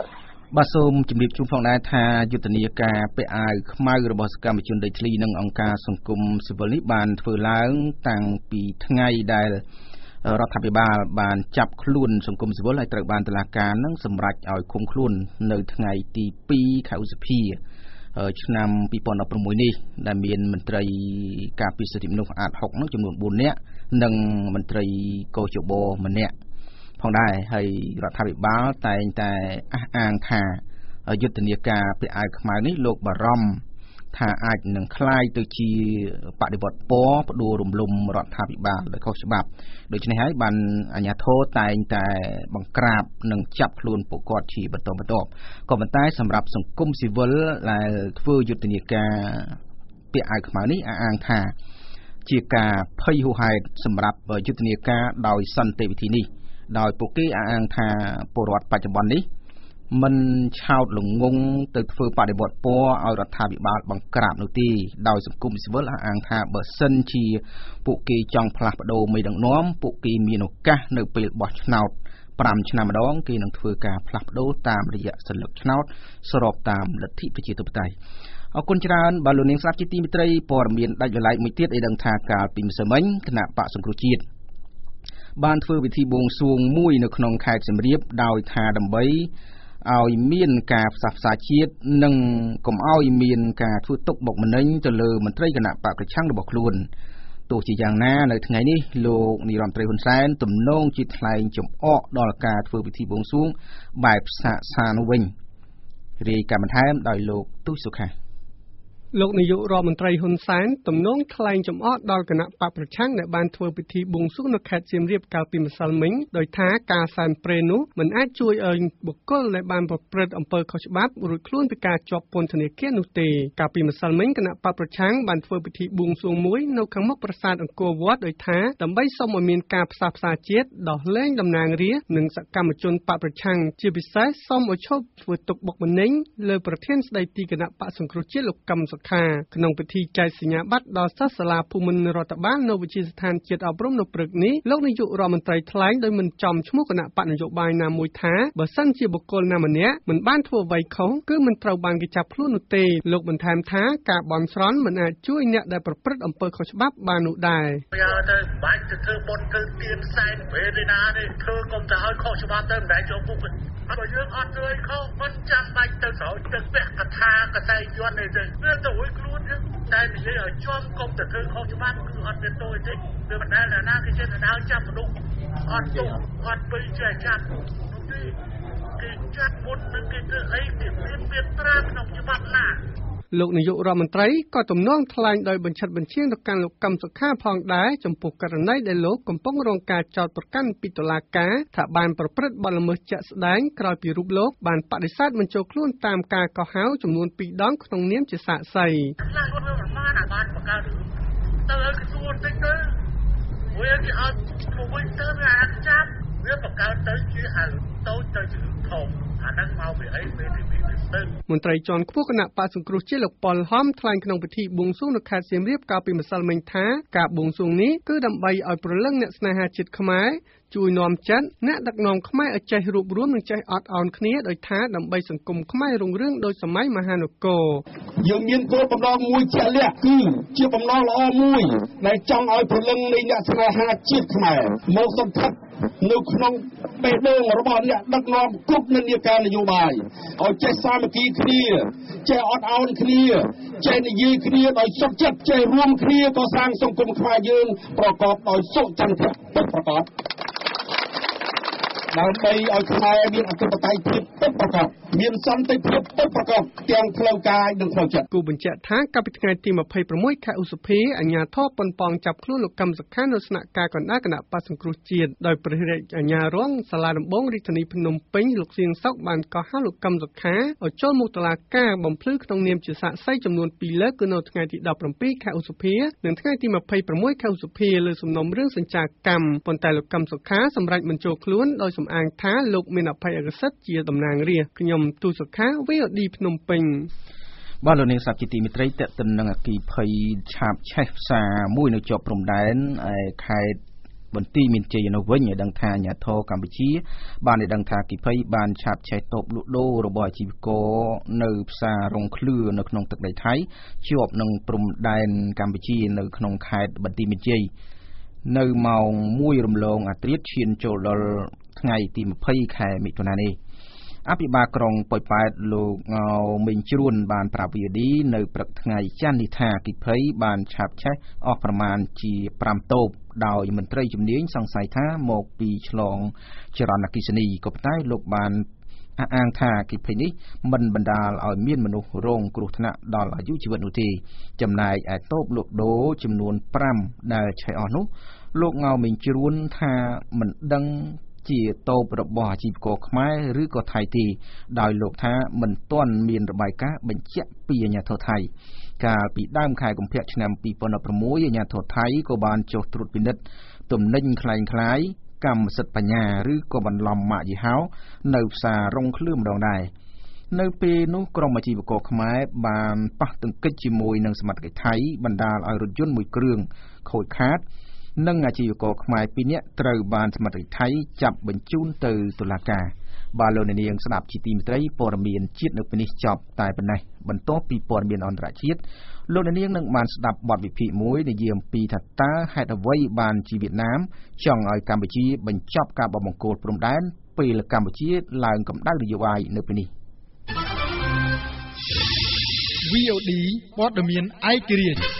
បាទសូមជម្រាបជូនផងដែរថាយុទ្ធនាការពាក់អាវខ្មៅរបស់សកម្មជនដីធ្លីនិងអង្គការសង្គមស៊ីវិលនេះបានធ្វើឡើងតាំងពីថ្ងៃដែលរដ្ឋាភិបាលបានចាប់ខ្លួនសង្គមស៊ីវិលហើយត្រូវបានតុលាការនឹងសម្រេចឲ្យឃុំខ្លួននៅថ្ងៃទីពីរខែឧសភាឆ្នាំពីរពាន់ដប់ប្រាំមួយនេះដែលមានមន្ត្រីការពារសិទ្ធិមនុស្សអាតហុកនោះចំនួនបួននាក់និងមន្ត្រីកោជបម្នាក់ផងដែរហើយរដ្ឋាភិបាលតែងតែអះអាងថាយុទ្ធនាការពាក់អាវខ្មៅនេះលោកបារម្ភថាអាចនឹងคล้ายទៅជាបដិវត្តពណ៌ផ្ដួលរំលំរដ្ឋាភិបាលដោយខុសច្បាប់ដូច្នេះហើយបានអាជ្ញាធរតែងតែបង្ក្រាបនិងចាប់ខ្លួនពួកគាត់ជាបន្តបន្ទាប់ក៏ប៉ុន្តែសម្រាប់សង្គមស៊ីវិលដែលធ្វើយុទ្ធនាការពាក់អាវខ្មៅនេះអះអាងថាជាការភ័យហួសហេតុសម្រាប់យុទ្ធនាការដោយសន្តិវិធីនេះដោយពួកគេអះអាងថាពលរដ្ឋបច្ចុប្បន្ននេះមិនឆោតល្ងងទៅធ្វើបដិវត្តពណ៌ឲ្យរដ្ឋាភិបាលបង្ក្រាបនោះទេដោយសង្គមស៊ីវិលអះអាងថាបើសិនជាពួកគេចង់ផ្លាស់ប្ដូរមេដឹកនាំពួកគេមានឱកាសនៅពេលបោះឆ្នោតប្រាំឆ្នាំម្ដងគេនឹងធ្វើការផ្លាស់ប្ដូរតាមរយៈសិលឹកឆ្នោតស្របតាមលទ្ធិប្រជាធិបតេយ្យអរគុណច្រើនបាទលោកនាងស្ដាប់ជាទីមេត្រីព័ត៌មានដាច់ដោយឡែកមួយទៀតឲ្យដឹងថាកាលពីម្សិលមិញគណៈបកសង្គ្រោះជាតិបានធ្វើពិធីបួងសួងមួយនៅក្នុងខេត្តសៀមរាបដោយថាដើម្បីឲ្យមានការផ្សះផ្សាជាតិនិងកុំឲ្យមានការធ្វើទុកបុកម្នេញទៅលើមន្ត្រីគណៈបកប្រឆាំងរបស់ខ្លួនទោះជាយ៉ាងណានៅថ្ងៃនេះលោកនាយរដ្ឋមន្ត្រីហ៊ុនសែនទំនងជាថ្លែងចំអកដល់ការធ្វើពិធីបួងសួងបែបសាកសានោះវិញរាយការណ៍បន្ថែមដោយលោកទូសុខាលោកនាយករដ្ឋមន្ត្រីហ៊ុនសែនទំនងថ្លែងចំអកដល់គណៈបកប្រឆាំងដែលបានធ្វើពិធីបួងសួងនៅខេត្តសៀមរាបកាលពីម្សិលមិញដោយថាការសែនព្រេននោះមិនអាចជួយឲ្យបុគ្គលដែលបានប្រព្រឹត្តអំពើខុសច្បាប់រួចខ្លួនពីការជាប់ពន្ធនាគារនោះទេកាលពីម្សិលមិញគណៈបកប្រឆាំងបានធ្វើពិធីបួងសួងមួយនៅខាងមុខប្រាសាទអង្គរវត្តដោយថាដើម្បីសូមឲ្យមានការផ្សះផ្សាជាតិដោះលែងតំណាងរាស្ត្រនិងសកម្មជនបកប្រឆាំងជាពិសេសសូមឲ្យឈប់ធ្វើទុកបុកម្នេញលើប្រធានស្ដីទីគណៈបកសង្គ្រោះជាតិលោកកឹមសុខាក្នុងពិធីចែកសញ្ញាបត្រដល់សិស្សសាលាភូមិន្ទរដ្ឋបាលនៅវិទ្យាស្ថានជាតិអប់រំនៅព្រឹកនេះលោកនាយករដ្ឋមន្ត្រីថ្លែងដោយមិនចំឈ្មោះគណៈបកនយោបាយណាមួយថាបើសិនជាបុគ្គលណាម្នាក់មិនបានធ្វើអ្វីខុសគឺមិនត្រូវបានគេចាប់ខ្លួននោះទេលោកបន្ថែមថាការបន់ស្រន់មិនអាចជួយអ្នកដែលប្រព្រឹត្តអំពើខុសច្បាប់បាននោះដែរយកទៅបាច់ទៅធ្វើបុណ្យទៅទៀនសែនពេលទេណាទេធ្វើកុំទៅឲ្យខុសច្បាប់ទៅមិនដែលចូលគុកបើយើងអត់ធ្វើឲ្យខុសមិនចាំបាច់ទៅស្រោចទឹកពាក់កថាកសែងយន់ទេទៅវាទៅឲ្យខ្លួនយើងតែនិយាយឲ្យជាប់កុំទៅធ្វើខុសច្បាប់គឺអត់មានទោសទេវាមិនដែលណាគេចេះដើរចាប់មនុស្សអត់ទោសអត់ពីចេះចាប់នោះទេគេចាប់មុននឹងគេធ្វើអីគេមានមានត្រាក្នុងច្បាប់ណាលោកនាយករដ្ឋមន្ត្រីក៏ទំនងថ្លែងដោយបញ្ឆិតបញ្ឈៀងទៅកាន់លោកកឹមសុខាផងដែរចំពោះករណីដែលលោកកំពុងរងការចោទប្រកាន់ពីតុលាការថាបានប្រព្រឹត្តបទល្មើសជាក់ស្ដែងក្រោយពីរូបលោកបានបដិសេធមិនចូលខ្លួនតាមការកោះហៅចំនួនពីរដងក្នុងនាមជាសាក្សីខ្លះគាត់មិនបានបានបង្កើតទៅឲ្យគេសួរតិចទៅវាគេអត់មួយទៅវាអាចចាប់វាបង្កើតទៅជាហៅតូចទៅជាធំអាហ្នឹងមកពីអីពេលទីមន្ត្រីជាន់ខ្ពស់គណៈបកសង្គ្រោះជាតិលោកប៉ុលហំថ្លែងក្នុងពិធីបួងសួងនៅខេត្តសៀមរាបកាលពីម្សិលមិញថាការបួងសួងនេះគឺដើម្បីឲ្យព្រលឹងអ្នកស្នេហាជាតិខ្មែរជួយនាំចិត្តអ្នកដឹកនាំខ្មែរឲ្យចេះរួបរวมនិងចេះអត់ឱនគ្នាដោយថាដើម្បីសង្គមខ្មែររុងរឿងដោយសម័យមហានគរយើងមានគោលបំណងមួយជាក់លាក់គឺជាបំណងល្អមួយដែលចង់ឲ្យព្រលឹងនៃអ្នកស្នេហាជាតិខ្មែរមកសង្កត់នៅក្នុងបេះដូងរបស់អ្នកដឹកនាំគ្រប់និន្នាការនយោបាយឲ្យចេះសាមគ្គីគ្នាចេះអត់ឱនគ្នាចេះនិយាយគ្នាដោយសុខចិត្តចេះរួមគ្នាកសាងសង្គមខ្មែរយើងប្រកបដោយសុចន្ទៈពិតប្រាកដដើម្បីឲ្យខ្មែរមានអធិបតេយ្យភាពពិតប្រាកដមានសន្តិភាពពិតប្រាកដទាំងផ្លូវកាយនិងផ្លូវចិត្តគូបញ្ជាក់ថាកាលពីថ្ងៃទីម្ភៃប្រាំមួយខែឧសភាអាជ្ញាធរប៉ុនប៉ងចាប់ខ្លួនលោកកឹមសុខានៅស្នាក់ការកណ្ដាលគណៈបក្សសង្គ្រោះជាតិដោយព្រះរាជអាជ្ញារងសាលាដំបងរាជធានីភ្នំពេញលោកសៀងសុកបានកោះហៅលោកកឹមសុខាឲ្យចូលមុខតុលាការបំភ្លឺក្នុងនាមជាសាក្សីចំនួនពីរលើកគឺនៅថ្ងៃទីដប់ប្រាំពីរខែឧសភានិងថ្ងៃទីម្ភៃប្រាំមួយខែឧសភាលើសំណុំរឿងសញ្ចាកម្មប៉ុន្តែលោកកឹមសុខាសម្រេចមិនចូលខ្លួនដោយសំអាងថាលោកមានអភ័យអកសិទ្ធជាតំណាងរាស្ត្រខ្ញុំទូសុខា វី អូ ឌី ភ្នំពេញបាទលោកនាងស្ដាប់ជាទីមេត្រីតេតិននឹងអគិភ័យឆាបឆេះផ្សារមួយនៅជាប់ព្រំដែនឯខេត្តបន្ទីមានជ័យនៅវិញឲ្យដឹងថាអាញាធរកម្ពុជាបានឲ្យដឹងថាគិភ័យបានឆាបឆេះតបលក់ដូររបស់អាជីវករនៅផ្សាររងឃ្លឿនៅក្នុងទឹកដីថៃជាប់នឹងព្រំដែនកម្ពុជានៅក្នុងខេត្តបន្ទាយមានជ័យនៅម៉ោងមួយរំលងអាត្រាតឈានចូលដល់ថ្ងៃទីម្ភៃខែមិថុនានេះអភិបាលក្រុងប៉ោយប៉ែតលោកងៅមេងជ្រួនបានប្រាប់វីឌីនៅព្រឹកថ្ងៃច័ន្ទនេះថាគិភ័យបានឆាបឆេះអស់ប្រមាណជាប្រាំតូបដោយមន្ត្រីជំនាញសង្ស័យថាមកពីឆ្លងចរន្តអគ្គិសនីក៏ប៉ុន្តែលោកបានអះអាងថាគិភ័យនេះមិនបណ្ដាលឲ្យមានមនុស្សរងគ្រោះថ្នាក់ដល់អាយុជីវិតនោះទេចំណែកឯតូបលក់ដូរចំនួនប្រាំដែលឆេះអស់នោះលោកងៅមេងជ្រួនថាមិនដឹងជាតូបរបស់អាជីវករខ្មែរឬក៏ថៃទេដោយលោកថាមិនទាន់មានរបាយការណ៍បញ្ជាក់ពីអាជ្ញាធរថៃកាលពីដើមខែកុម្ភៈឆ្នាំពីរពាន់ដប់ប្រាំមួយអាជ្ញាធរថៃក៏បានចុះត្រួតពិនិត្យទំនិញคล้ายៗកម្មសិទ្ធិបញ្ញាឬក៏បន្លំម៉ាកយីហោនៅផ្សាររងឃ្លឿម្ដងដែរនៅពេលនោះក្រុមអាជីវករខ្មែរបានប៉ះទង្គិចជាមួយនឹងសមត្ថកិច្ចថៃបណ្ដាលឲ្យរថយន្តមួយគ្រឿងខូចខាតនិងអាជីវករខ្មែរពីរនាក់ត្រូវបានសមត្ថកិច្ចថៃចាប់បញ្ជូនទៅតុលាការបាទលោកអ្នកនាងស្ដាប់ជាទីមេត្រីព័ត៌មានជាតិនៅពេលនេះចប់តែប៉ុណ្ណេះបន្ទាប់ពីព័ត៌មានអន្តរជាតិលោកអ្នកនាងនឹងបានស្ដាប់បទវិភាគមួយនិយាយអំពីថាតើហេតុអ្វីបានជាវៀតណាមចង់ឲ្យកម្ពុជាបញ្ចប់ការបបង្គោលព្រំដែនពេលកម្ពុជាឡើងកម្ដៅនយោបាយនៅពេលនេះវី អូ ឌី ព័ត៌មានឯករាជ្យ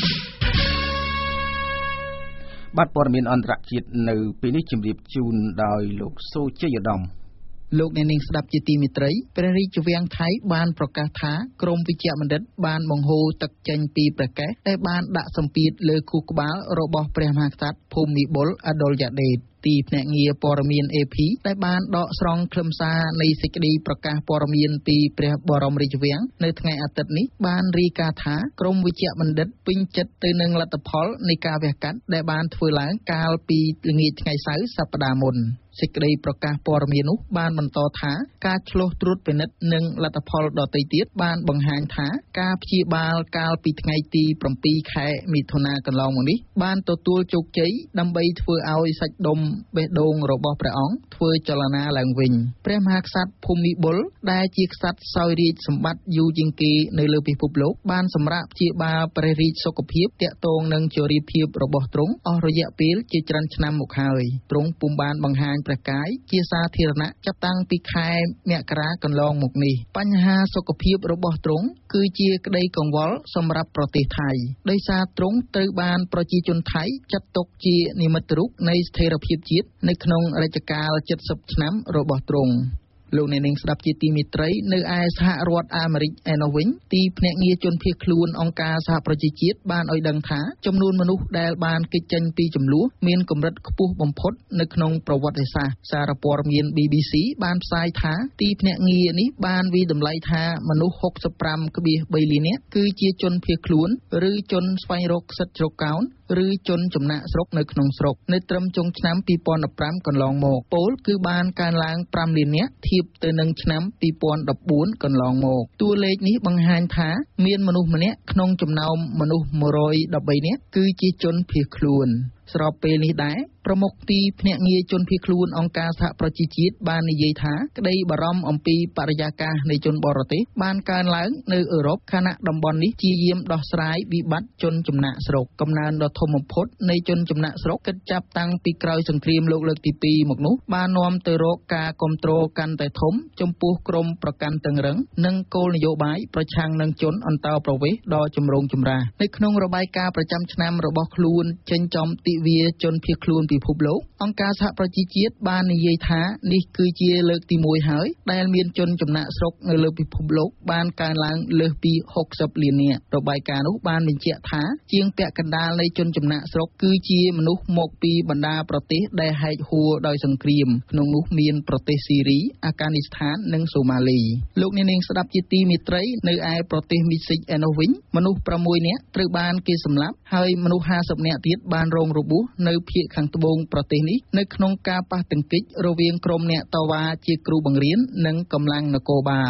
បាទព័ត៌មានអន្តរជាតិនៅពេលនេះជម្រាបជូនដោយលោកសូជ័យឧត្តមលោកអ្នកនាងស្ដាប់ជាទីមេត្រីព្រះរាជវាំងថៃបានប្រកាសថាក្រមវិជ្ជបណ្ឌិតបានបង្ហូរទឹកចេញពីប្រកេះដែលបានដាក់សម្ពាធលើខួរក្បាលរបស់ព្រះមហាក្សត្រភូមិបុលអដុលយ៉ាដេតទីភ្នាក់ងារព័ត៌មាន เอ พี ដែលបានដកស្រង់ខ្លឹមសារនៃសេចក្តីប្រកាសព័ត៌មានពីព្រះបរមរាជវាំងនៅថ្ងៃអាទិត្យនេះបានរាយការណ៍ថាក្រមវិជ្ជបណ្ឌិតពេញចិត្តទៅនឹងលទ្ធផលនៃការវះកាត់ដែលបានធ្វើឡើងកាលពីល្ងាចថ្ងៃសៅរ៍សប្តាហ៍មុនសេចក្តីប្រកាសព័ត៌មាននោះបានបន្តថាការឆ្លុះត្រួតពិនិត្យនិងលទ្ធផលដទៃទៀតបានបង្ហាញថាការព្យាបាលកាលពីថ្ងៃទីប្រាំពីរខែមិថុនាកន្លងមកនេះបានទទួលជោគជ័យដើម្បីធ្វើឲ្យសាច់ដុំបេះដូងរបស់ព្រះអង្គធ្វើចលនាឡើងវិញព្រះមហាក្សត្រភូមិបុលដែលជាក្សត្រសោយរាជសម្បត្តិយូរជាងគេនៅលើពិភពលោកបានសម្រាប់ព្យាបាលព្រះរាជសុខភាពតាក់ទងនឹងជរាភាពរបស់ទ្រង់អស់រយៈពេលជាច្រើនឆ្នាំមកហើយទ្រង់ពុំបានបង្ហាញព្រះកាយជាសាធារណៈចាប់តាំងពីខែមករាកន្លងមកនេះបញ្ហាសុខភាពរបស់ទ្រង់គឺជាក្តីកង្វល់សម្រាប់ប្រទេសថៃដោយសារទ្រង់ត្រូវបានប្រជាជនថៃចាត់ទុកជានិមិត្តរូបនៃស្ថិរភាពជាតិនៅក្នុងរជ្ជកាលជិតសិបឆ្នាំរបស់ទ្រង់លោកអ្នកនាងស្ដាប់ជាទីមេត្រីនៅឯសហរដ្ឋអាមេរិកឯនោះវិញទីភ្នាក់ងារជនភៀសខ្លួនអង្គការសហប្រជាជាតិបានឲ្យដឹងថាចំនួនមនុស្សដែលបានគេចចេញពីចំនួនមានកម្រិតខ្ពស់បំផុតនៅក្នុងប្រវត្តិសាស្ត្រសារព័ត៌មាន ប៊ី ប៊ី ស៊ី បានផ្សាយថាទីភ្នាក់ងារនេះបានវិតម្លៃថាមនុស្សហុកសិបប្រាំកន្លះលាននាក់គឺជាជនភៀសខ្លួនឬជនស្វែងរកសិទ្ធិជ្រកកោនឬជនចំណាក់ស្រុកនៅក្នុងស្រុកនៅត្រឹមចុងឆ្នាំពីរពាន់ដប់ប្រាំកន្លងមកពលគឺបានកើនឡើងប្រាំលាននាក់ធៀបទៅនឹងឆ្នាំពីរពាន់ដប់បួនកន្លងមកតួលេខនេះបង្ហាញថាមានមនុស្សម្នាក់ក្នុងចំណោមមនុស្សមួយរយដប់បីនាក់គឺជាជនភៀសខ្លួនស្របពេលនេះដែរប្រមុខទីភ្នាក់ងារជនភៀសខ្លួនអង្គការសហប្រជាជាតិបាននិយាយថាក្តីបារម្ភអំពីបរិយាកាសនៃជនបរទេសបានកើនឡើងនៅអឺរ៉ុបខណៈតំបន់នេះជាយាមដោះស្រាយវិបត្តិជនចំណាក់ស្រុកកំណើនដ៏ធំបំផុតនៃជនចំណាក់ស្រុកគិតចាប់តាំងពីក្រោយសង្គ្រាមលោកលើកទីពីរមកនោះបាននាំទៅរកការគ្រប់គ្រងកាន់តែធំចំពោះក្រមប្រកាន់តឹងរឹងនិងគោលនយោបាយប្រឆាំងនឹងជនអន្តោប្រវេសន៍ដ៏ចម្រូងចម្រាសនៅក្នុងរបាយការណ៍ប្រចាំឆ្នាំរបស់ខ្លួនចេញចំទិវាជនភៀសខ្លួនពិភពលោកអង្គការសហប្រជាជាតិបាននិយាយថានេះគឺជាលើកទីមួយហើយដែលមានជនចំណាក់ស្រុកនៅលើពិភពលោកបានកើនឡើងលើសពីហុកសិបលាននាក់របាយការណ៍នោះបានបញ្ជាក់ថាជាងពាក់កណ្ដាលនៃជនចំណាក់ស្រុកគឺជាមនុស្សមកពីបណ្ដាប្រទេសដែលហែកហួរដោយសង្គ្រាមក្នុងនោះមានប្រទេសស៊ីរីអាហ្គានីស្ថាននិងសូម៉ាលីលោកអ្នកនាងស្ដាប់ជាទីមេត្រីនៅឯប្រទេសមីស៊ីកឯនោះវិញមនុស្សប្រាំមួយនាក់ត្រូវបានគេសម្លាប់ហើយមនុស្សហាសិបនាក់ទៀតបានរងរបួសនៅភាគខាងត្បូងប្រទេសនេះនៅក្នុងការប៉ះទង្គិចរវាងក្រុមអ្នកតវ៉ាជាគ្រូបង្រៀននិងកម្លាំងនគរបាល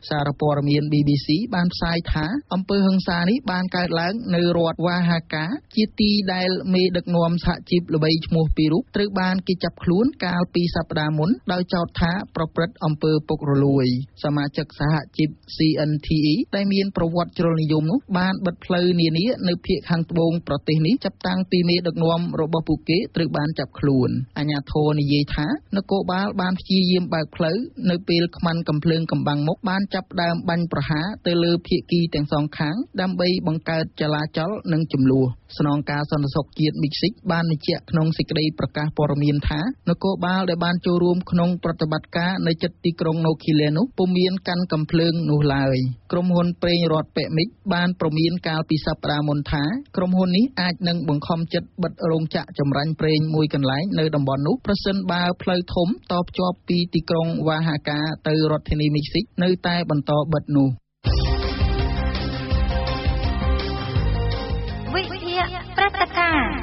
សារព័ត៌មាន ប៊ី ប៊ី ស៊ី បានផ្សាយថាអំពើហិង្សានេះបានកើតឡើងនៅរដ្ឋវ៉ាហាកាជាទីដែលមេដឹកនាំសហជីពល្បីឈ្មោះពីររូបត្រូវបានគេចាប់ខ្លួនកាលពីសប្តាហ៍មុនដោយចោទថាប្រព្រឹត្តអំពើពុករលួយសមាជិកសហជីព ซี เอ็น ที อี ដែលមានប្រវត្តិជ្រុលនិយមនោះបានបិទផ្លូវនានានៅភាគខាងត្បូងប្រទេសនេះចាប់តាំងពីមេដឹកនាំរបស់ពួកគេត្រូវបានចាប់ខ្លួនអាជ្ញាធរនិយាយថានគរបាលបានព្យាយាមបើកផ្លូវនៅពេលខ្មាន់កំភ្លើងកំបាំងមុខបានចាប់ផ្ដើមបាញ់ប្រហារទៅលើភាគីទាំងសងខាងដើម្បីបង្កើតចលាចលនិងជម្លោះស្នងការសន្តិសុខជាតិមិចស៊ីកបានបញ្ជាក់ក្នុងសេចក្តីប្រកាសព័ត៌មានថានគរបាលដែលបានចូលរួមក្នុងប្រតិបត្តិការនៅជិតទីក្រុងណូឃីឡែនោះពុំមានកាន់កំភ្លើងនោះឡើយក្រុមហ៊ុនប្រេងរដ្ឋពេមិចបានប្រមានកាលពីសប្តាហ៍មុនថាក្រុមហ៊ុននេះអាចនឹងបង្ខំចិត្តបិទរោងចក្រចម្រាញ់ប្រេងមួយកន្លែងនៅតំបន់នោះប្រសិនបើផ្លូវធំតភ្ជាប់ពីទីក្រុងវ៉ាហាកាទៅរដ្ឋធានីមិចស៊ីកនៅតែបន្តបិទនោះវិទ្យាព្រឹត្តិការណ៍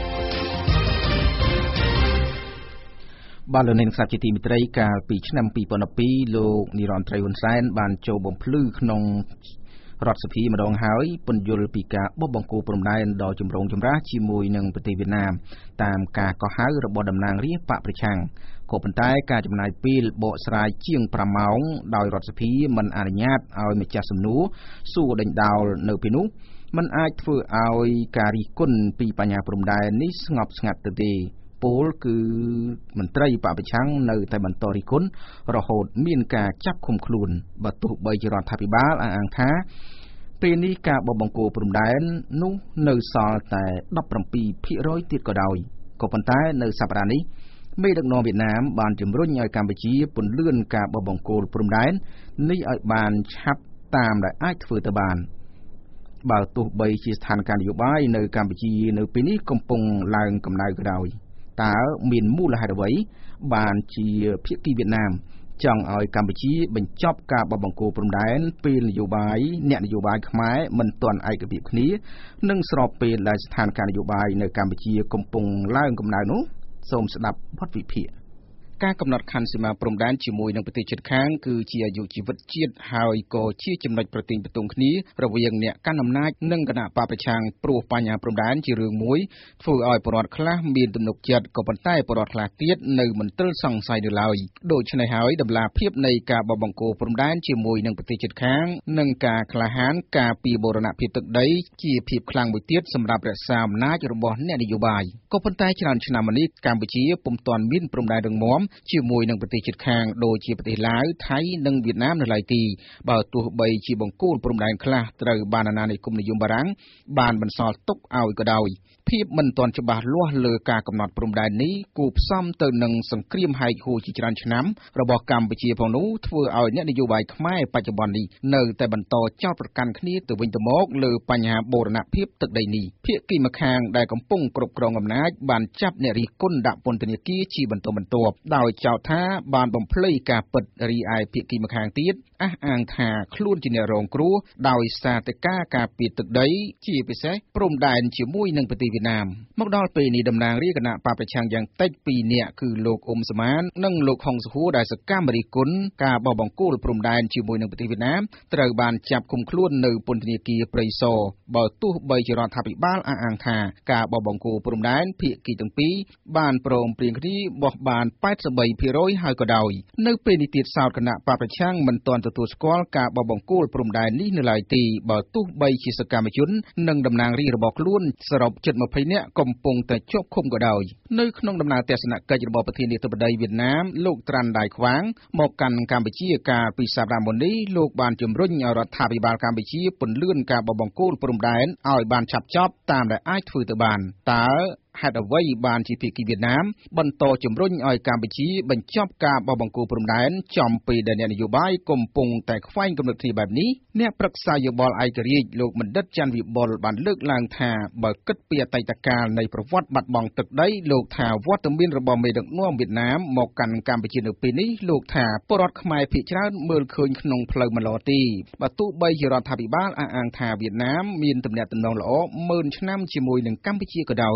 បាទលោកនាងស្ដាប់ជាទីមេត្រីកាលពីឆ្នាំពីរពាន់ដប់ពីរលោកនិរន្តរ៍ត្រីហ៊ុនសែនបានចូលបំភ្លឺក្នុងរដ្ឋសភាម្ដងហើយពន្យល់ពីការបោះបង្គោលព្រំដែនដ៏ចម្រូងចម្រាសជាមួយនឹងប្រទេសវៀតណាមតាមការកោះហៅរបស់តំណាងរាស្ត្របកប្រឆាំងក៏ប៉ុន្តែការចំណាយពេលបកស្រាយជាងប្រាំម៉ោងដោយរដ្ឋសភាមិនអនុញ្ញាតឲ្យម្ចាស់សំណួរសួរដេញដោលនៅពេលនោះมันអាចធ្វើឲ្យការរិះគន់ពីបញ្ហាព្រំដែននេះស្ងប់ស្ងាត់ទៅទេពលគឺមន្ត្រីបពប្រឆាំងនៅតែបន្តរិះគន់រហូតមានការចាប់ឃុំខ្លួនបើទោះបីជារដ្ឋាភិបាលអះអាងថាពេលនេះការបោះបង្គោលព្រំដែននោះនៅសល់តែ ដប់ប្រាំពីរភាគរយ ទៀតក៏ដោយក៏ប៉ុន្តែនៅសប្តាហ៍នេះមេដឹកនាំវៀតណាមបានជំរុញឲ្យកម្ពុជាពន្លឿនការបោះបង្គោលព្រំដែននេះឲ្យបានឆាប់តាមដែលអាចធ្វើទៅបានបើទោះបីជាស្ថានភាពនយោបាយនៅកម្ពុជានៅពេលនេះកំពុងឡើងកម្ដៅក៏ដោយតើមានមូលហេតុអ្វីបានជាភាគីវៀតណាមចង់ឲ្យកម្ពុជាបញ្ចប់ការបោះបង្គោលព្រំដែនពេលនយោបាយអ្នកនយោបាយខ្មែរមិនទាន់ឯកភាពគ្នានិងស្របពេលដែលស្ថានភាពនយោបាយនៅកម្ពុជាកំពុងឡើងកម្ដៅនោះសូមស្ដាប់បទវិភាគការកំណត់ខណ្ឌសីមាព្រំដែនជាមួយនឹងប្រទេសជិតខាងគឺជាអាយុជីវិតជាតិហើយក៏ជាចំណុចប្រទិញបទងគ្នារវាងអ្នកកាន់អំណាចនិងគណៈបកប្រឆាំងព្រោះបញ្ហាព្រំដែនជារឿងមួយធ្វើឲ្យប្រជាពលរដ្ឋខ្លះមានទំនុកចិត្តក៏ប៉ុន្តែប្រជាពលរដ្ឋខ្លះទៀតនៅមិនទាន់សង្ស័យនៅឡើយដូច្នេះហើយតម្លាភាពនៃការបោះបង្គោលព្រំដែនជាមួយនឹងប្រទេសជិតខាងនិងការក្លាហានការពីបូរណភាពទឹកដីជាភាពខ្លាំងមួយទៀតសម្រាប់រក្សាអំណាចរបស់អ្នកនយោបាយក៏ប៉ុន្តែច្រើនឆ្នាំមកនេះកម្ពុជាពុំទាន់មានព្រំដែនរឹងមាំជាមួយនឹងប្រទេសជិតខាងដូចជាប្រទេសឡាវថៃនិងវៀតណាមនៅឡើយទេបើទោះបីជាបង្គោលព្រំដែនខ្លះត្រូវបានអាណានិគមនិយមបារាំងបានបន្សល់ទុកឲ្យក៏ដោយភាពមិនទាន់ច្បាស់លាស់លើការកំណត់ព្រំដែននេះគូផ្សំទៅនឹងសង្គ្រាមហែកហួរជាច្រើនឆ្នាំរបស់កម្ពុជាផងនោះធ្វើឲ្យអ្នកនយោបាយខ្មែរបច្ចុប្បន្ននេះនៅតែបន្តចោទប្រកាន់គ្នាទៅវិញទៅមកលើបញ្ហាបូរណភាពទឹកដីនេះភាគីម្ខាងដែលកំពុងគ្រប់គ្រងអំណាចបានចាប់អ្នករិះគន់ដាក់ពន្ធនាគារជាបន្តបន្ទាប់ដោយចោទថាបានបំភ្លៃការពិតរីឯភាគីម្ខាងទៀតអះអាងថាខ្លួនជាអ្នករងគ្រោះដោយសារតែការការពារទឹកដីជាពិសេសព្រំដែនជាមួយនឹងប្រទេសវៀតណាមមកដល់ពេលនេះតំណាងរាជគណៈបកប្រឆាំងយ៉ាងតិចពីរនាក់គឺលោកអ៊ុំសមាននិងលោកហុងសុហួរដែលសកម្មរិះគន់ការបោះបង្គោលព្រំដែនជាមួយនឹងប្រទេសវៀតណាមត្រូវបានចាប់ឃុំខ្លួននៅពន្ធនាគារព្រៃសរបើទោះបីជារដ្ឋាភិបាលអះអាងថាការបោះបង្គោលព្រំដែនភាគីទាំងពីរបានព្រមព្រៀងគ្នាបោះបានប៉ែតសិបបីភាគរយហើយក៏ដោយនៅពេលនេះទៀតសោតគណៈបកប្រឆាំងមិនទាន់ទទួលស្គាល់ការបោះបង្គោលព្រំដែននេះនៅឡើយទេបើទោះបីជាសកម្មជននិងតំណាងរាស្ត្ររបស់ខ្លួនសរុបជិតម្ភៃនាក់កំពុងតែជាប់ឃុំក៏ដោយនៅក្នុងដំណើរទស្សនកិច្ចរបស់ប្រធានាធិបតីវៀតណាមលោកត្រាន់ដៃខ្វាងមកកាន់កម្ពុជាកាលពីសប្តាហ៍មុននេះលោកបានជំរុញឲ្យរដ្ឋាភិបាលកម្ពុជាពន្លឿនការបោះបង្គោលព្រំដែនឲ្យបានឆាប់ចប់តាមដែលអាចធ្វើទៅបានតើហេតុអ្វីបានជាភាគីវៀតណាមបន្តជំរុញឲ្យកម្ពុជាបញ្ចប់ការបោះបង្គោលព្រំដែនចំពេលដែលអ្នកនយោបាយកំពុងតែខ្វែងគំនិតគ្នាបែបនេះអ្នកប្រឹក្សាយោបល់ឯករាជ្យលោកបណ្ឌិតច័ន្ទវិបុលបានលើកឡើងថាបើគិតពីអតីតកាលនៃប្រវត្តិបាត់បង់ទឹកដីលោកថាវត្តមានរបស់មេដឹកនាំវៀតណាមមកកាន់កម្ពុជានៅពេលនេះលោកថាពលរដ្ឋខ្មែរភាគច្រើនមើលឃើញក្នុងផ្លូវមិនល្អទេបើទោះបីជារដ្ឋាភិបាលអះអាងថាវៀតណាមមានទំនាក់ទំនងល្អម៉ឺនឆ្នាំជាមួយនឹងកម្ពុជាក៏ដោយលោក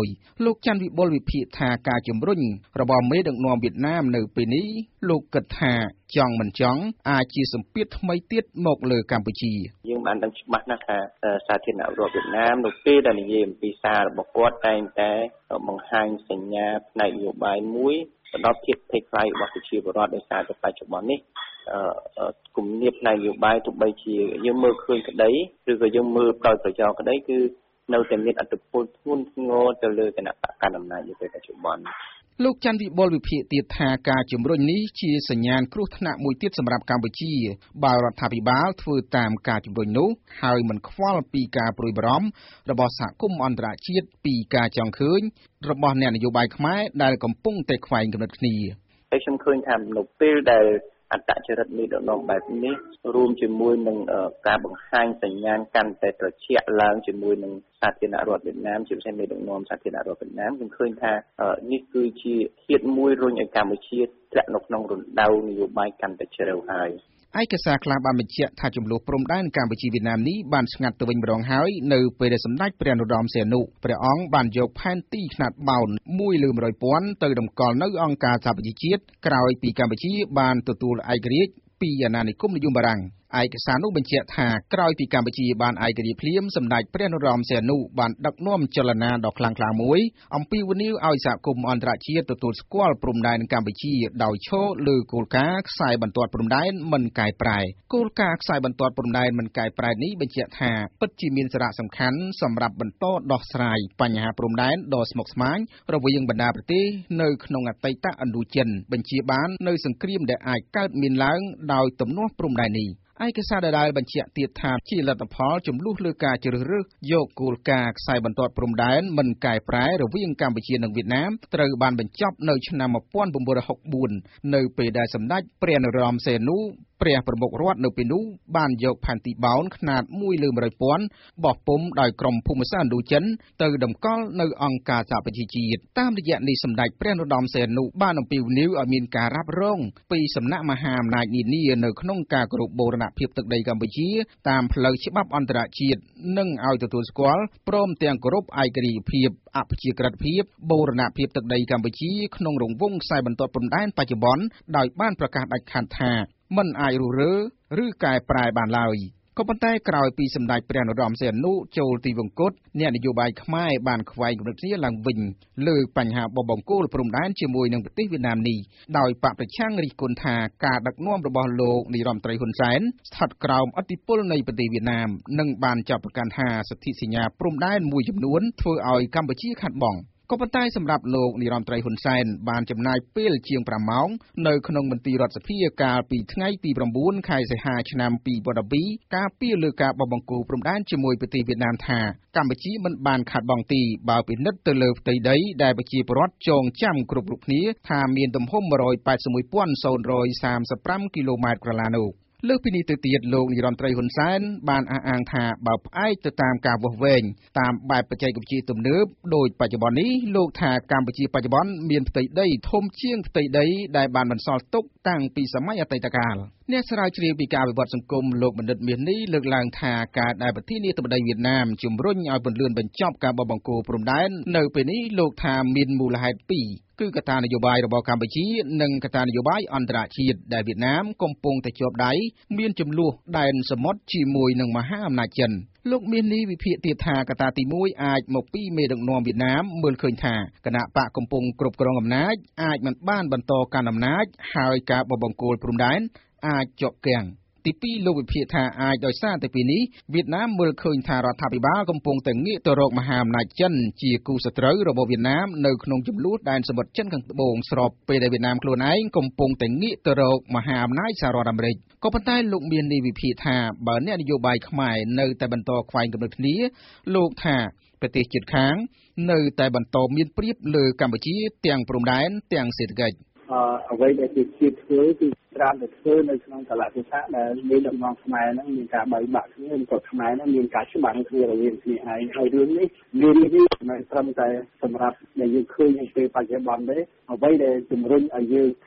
លោកច័ន្ទវិបុលវិភាគថាការជំរុញរបស់មេដឹកនាំវៀតណាមនៅពេលនេះលោកគិតថាចង់មិនចង់អាចជាសម្ពាធថ្មីទៀតមកលើកម្ពុជាយើងបានដឹងច្បាស់ណាស់ថាសាធារណរដ្ឋវៀតណាមនៅពេលដែលនិយាយអំពីសាររបស់គាត់តែងតែបង្ហាញសញ្ញាផ្នែកនយោបាយមួយបណ្ដោះភាពភ័យខ្លាចរបស់ប្រជាពលរដ្ឋដោយសារតែបច្ចុប្បន្ននេះគំនាបផ្នែកនយោបាយទោះបីជាយើងមើលឃើញក្តីឬក៏យើងមើលដោយប្រយោជន៍ក្តីគឺនៅតែមានអត្តពលធ្ងន់ធ្ងរទៅលើគណៈបកកណ្ដាលអំណាចនៅពេលបច្ចុប្បន្នលោកច័ន្ទវិបុលវិភាគទៀតថាការជំរុញនេះជាសញ្ញាណគ្រោះថ្នាក់មួយទៀតសម្រាប់កម្ពុជាបើរដ្ឋាភិបាលធ្វើតាមការជំរុញនោះហើយមិនខ្វល់ពីការព្រួយបារម្ភរបស់សហគមន៍អន្តរជាតិពីការចង់ឃើញរបស់អ្នកនយោបាយខ្មែរដែលកំពុងតែខ្វែងគំនិតគ្នាតែខ្ញុំឃើញថានៅពេលដែលអត្តចរិតនេះដំណងបែបនេះរួមជាមួយនឹងការបង្ហាញសញ្ញាណកាន់តែត្រជាក់ឡើងជាមួយនឹងសាធារណរដ្ឋវៀតណាមជាពិសេសមេដឹកនាំសាធារណរដ្ឋវៀតណាមខ្ញុំឃើញថានេះគឺជាធាតុមួយរុញឲ្យកម្ពុជាធ្លាក់នៅក្នុងរណ្ដៅនយោបាយកាន់តែជ្រៅហើយឯកសារខ្លះបានបញ្ជាក់ថាចំនួនព្រំដែនកម្ពុជាវៀតណាមនេះបានស្ងាត់ទៅវិញម្ដងហើយនៅពេលដែលសម្ដេចព្រះនរោត្តមសីហនុព្រះអង្គបានយកផែនទីខ្នាតបោនមួយលើមួយរយពាន់ទៅតម្កល់នៅអង្គការសហប្រជាជាតិក្រោយពីកម្ពុជាបានទទួលឯករាជ្យពីអាណានិគមនិយមបារាំងឯកសារនោះបញ្ជាក់ថាក្រោយពីកម្ពុជាបានឯករាជ្យភ្លាមសម្ដេចព្រះនរោត្តមសីហនុបានដឹកនាំចលនាដ៏ខ្លាំងក្លាមួយអំពីវនីវឲ្យសហគមន៍អន្តរជាតិទទួលស្គាល់ព្រំដែនកម្ពុជាដោយឈរលើគោលការណ៍ខ្សែបន្ទាត់ព្រំដែនមិនកែប្រែគោលការណ៍ខ្សែបន្ទាត់ព្រំដែនមិនកែប្រែនេះបញ្ជាក់ថាពិតជាមានសារៈសំខាន់សម្រាប់បន្តដោះស្រាយបញ្ហាព្រំដែនដ៏ស្មុគស្មាញរវាងបណ្ដាប្រទេសនៅក្នុងអតីតឥណ្ឌូចិនបញ្ជាបាននៅសង្គ្រាមដែលអាចកើតមានឡើងដោយទំនាស់ព្រំដែននេះឯកសារដែលបញ្ជាក់ទៀតថាជាលទ្ធផលចំនួនលើការជ្រើសរើសយកគោលការណ៍ខ្សែបន្ទាត់ព្រំដែនមិនកែប្រែរវាងកម្ពុជានិងវៀតណាមត្រូវបានបញ្ចប់នៅឆ្នាំmột nghìn chín trăm sáu mươi tưនៅពេលដែលសម្ដេចព្រះនរោត្តមសីហនុព្រះប្រមុខរដ្ឋនៅពេលនោះបានយកផែនទីបោនខ្នាតមួយលើមួយរយពាន់បោះពុម្ពដោយក្រុមភូមិសាស្ត្រឥណ្ឌូចិនទៅតម្កល់នៅអង្គការសហប្រជាជាតិតាមរយៈនេះសម្ដេចព្រះនរោត្តមសីហនុបានអំពាវនាវឲ្យមានការរ៉ាប់រងពីសំណាក់មហាអំណាចនានានៅក្នុងការគោរពបូរណភាពទឹកដីកម្ពុជាតាមផ្លូវច្បាប់អន្តរជាតិនិងឲ្យទទួលស្គាល់ព្រមទាំងគោរពឯករាជ្យភាពអព្យាក្រឹតភាពបូរណភាពទឹកដីកម្ពុជាក្នុងរង្វង់ខ្សែបន្ទាត់ព្រំដែនបច្ចុប្បន្នដោយបានប្រកាសដាច់ខាតថាមិនអាចរុះរើឬកែប្រែបានឡើយក៏ប៉ុន្តែក្រោយពីសម្ដេចព្រះនរោត្តមសីហនុចូលទីវង្គតអ្នកនយោបាយខ្មែរបានខ្វែងគំនិតគ្នាឡើងវិញលើបញ្ហាបបង្គោលព្រំដែនជាមួយនឹងប្រទេសវៀតណាមនេះដោយបកប្រឆាំងរិះគន់ថាការដឹកនាំរបស់លោកនាយរដ្ឋមន្ត្រីហ៊ុនសែនស្ថិតក្រោមឥទ្ធិពលនៃប្រទេសវៀតណាមនិងបានចាត់ប្រកាន់ថាសិទ្ធិសញ្ញាព្រំដែនមួយចំនួនធ្វើឲ្យកម្ពុជាខាតបង់ក៏ប៉ុន្តែសម្រាប់លោកនាយរដ្ឋមន្ត្រីហ៊ុនសែនបានចំណាយពេលជាងប្រាំម៉ោងនៅក្នុងមន្ទីររដ្ឋសភាកាលពីថ្ងៃទី៩ខែសីហាឆ្នាំពីរពាន់ដប់ពីរការពីលើការបបង្គោលព្រំដែនជាមួយប្រទេសវៀតណាមថាកម្ពុជាមិនបានខាតបង់ទីបើពិនិត្យទៅលើផ្ទៃដីដែលប្រជាពលរដ្ឋចងចាំគ្រប់រូបគ្នាថាមានទំហំmột trăm tám mươi mốt nghìn không trăm ba mươi lămគីឡូម៉ែត្រក្រឡានោះលើសពីនេះទៅទៀតលោកនាយរដ្ឋមន្ត្រីហ៊ុនសែនបានអះអាងថាបើផ្អែកទៅតាមការវាស់វែងតាមបែបបច្ចេកវិទ្យាទំនើបដោយបច្ចុប្បន្ននេះលោកថាកម្ពុជាបច្ចុប្បន្នមានផ្ទៃដីធំជាងផ្ទៃដីដែលបានបន្សល់ទុកតាំងពីសម័យអតីតកាលអ្នកស្រាវជ្រាវពីការវិវត្តសង្គមលោកបណ្ឌិតមាសនេះលើកឡើងថាការដែលប្រធានាធិបតីវៀតណាមជំរុញឲ្យពន្លឿនបញ្ចប់ការបបង្គោលព្រំដែននៅពេលនេះលោកថាមានមូលហេតុពីរគឺកត្តានយោបាយរបស់កម្ពុជានិងកត្តានយោបាយអន្តរជាតិដែលវៀតណាមកំពុងតែជាប់ដៃមានចំនួនដែនសមុទ្រជាមួយនឹងមហាអំណាចចិនលោកមាសនេះវិភាគទៀតថាកត្តាទីមួយអាចមកពីមេដឹកនាំវៀតណាមមើលឃើញថាគណៈបកកំពុងគ្រប់គ្រងអំណាចអាចមិនបានបន្តកាន់អំណាចហើយការបបង្គោលព្រំដែនអាចជាប់គាំងទីពីរលោកវិភាគថាអាចដោយសារតែពេលនេះវៀតណាមមើលឃើញថារដ្ឋាភិបាលកំពុងតែងាកទៅរកមហាអំណាចចិនជាគូសត្រូវរបស់វៀតណាមនៅក្នុងចំនួនដែនសមុទ្រចិនខាងត្បូងស្របពេលដែលវៀតណាមខ្លួនឯងកំពុងតែងាកទៅរកមហាអំណាចសហរដ្ឋអាមេរិកក៏ប៉ុន្តែលោកមាននេះវិភាគថាបើអ្នកនយោបាយខ្មែរនៅតែបន្តខ្វែងគំនិតគ្នាលោកថាប្រទេសជិតខាងនៅតែបន្តមានប្រៀបលើកម្ពុជាទាំងព្រំដែនទាំងសេដ្ឋកិច្ចអ្វីដែលជាជាតិធ្វើគឺច្រើនតែធ្វើនៅក្នុងកលៈទេសៈដែលមានដំណងខ្មែរហ្នឹងមានការបែកបាក់គ្នាឬក៏ខ្មែរហ្នឹងមានការច្បាំងគ្នារវាងគ្នាឯងហើយរឿងនេះមាននេះមិនត្រឹមតែសម្រាប់ដែលយើងឃើញនៅពេលបច្ចុប្បន្នទេអ្វីដែលជំរុញឲ្យយើងធ្លាក់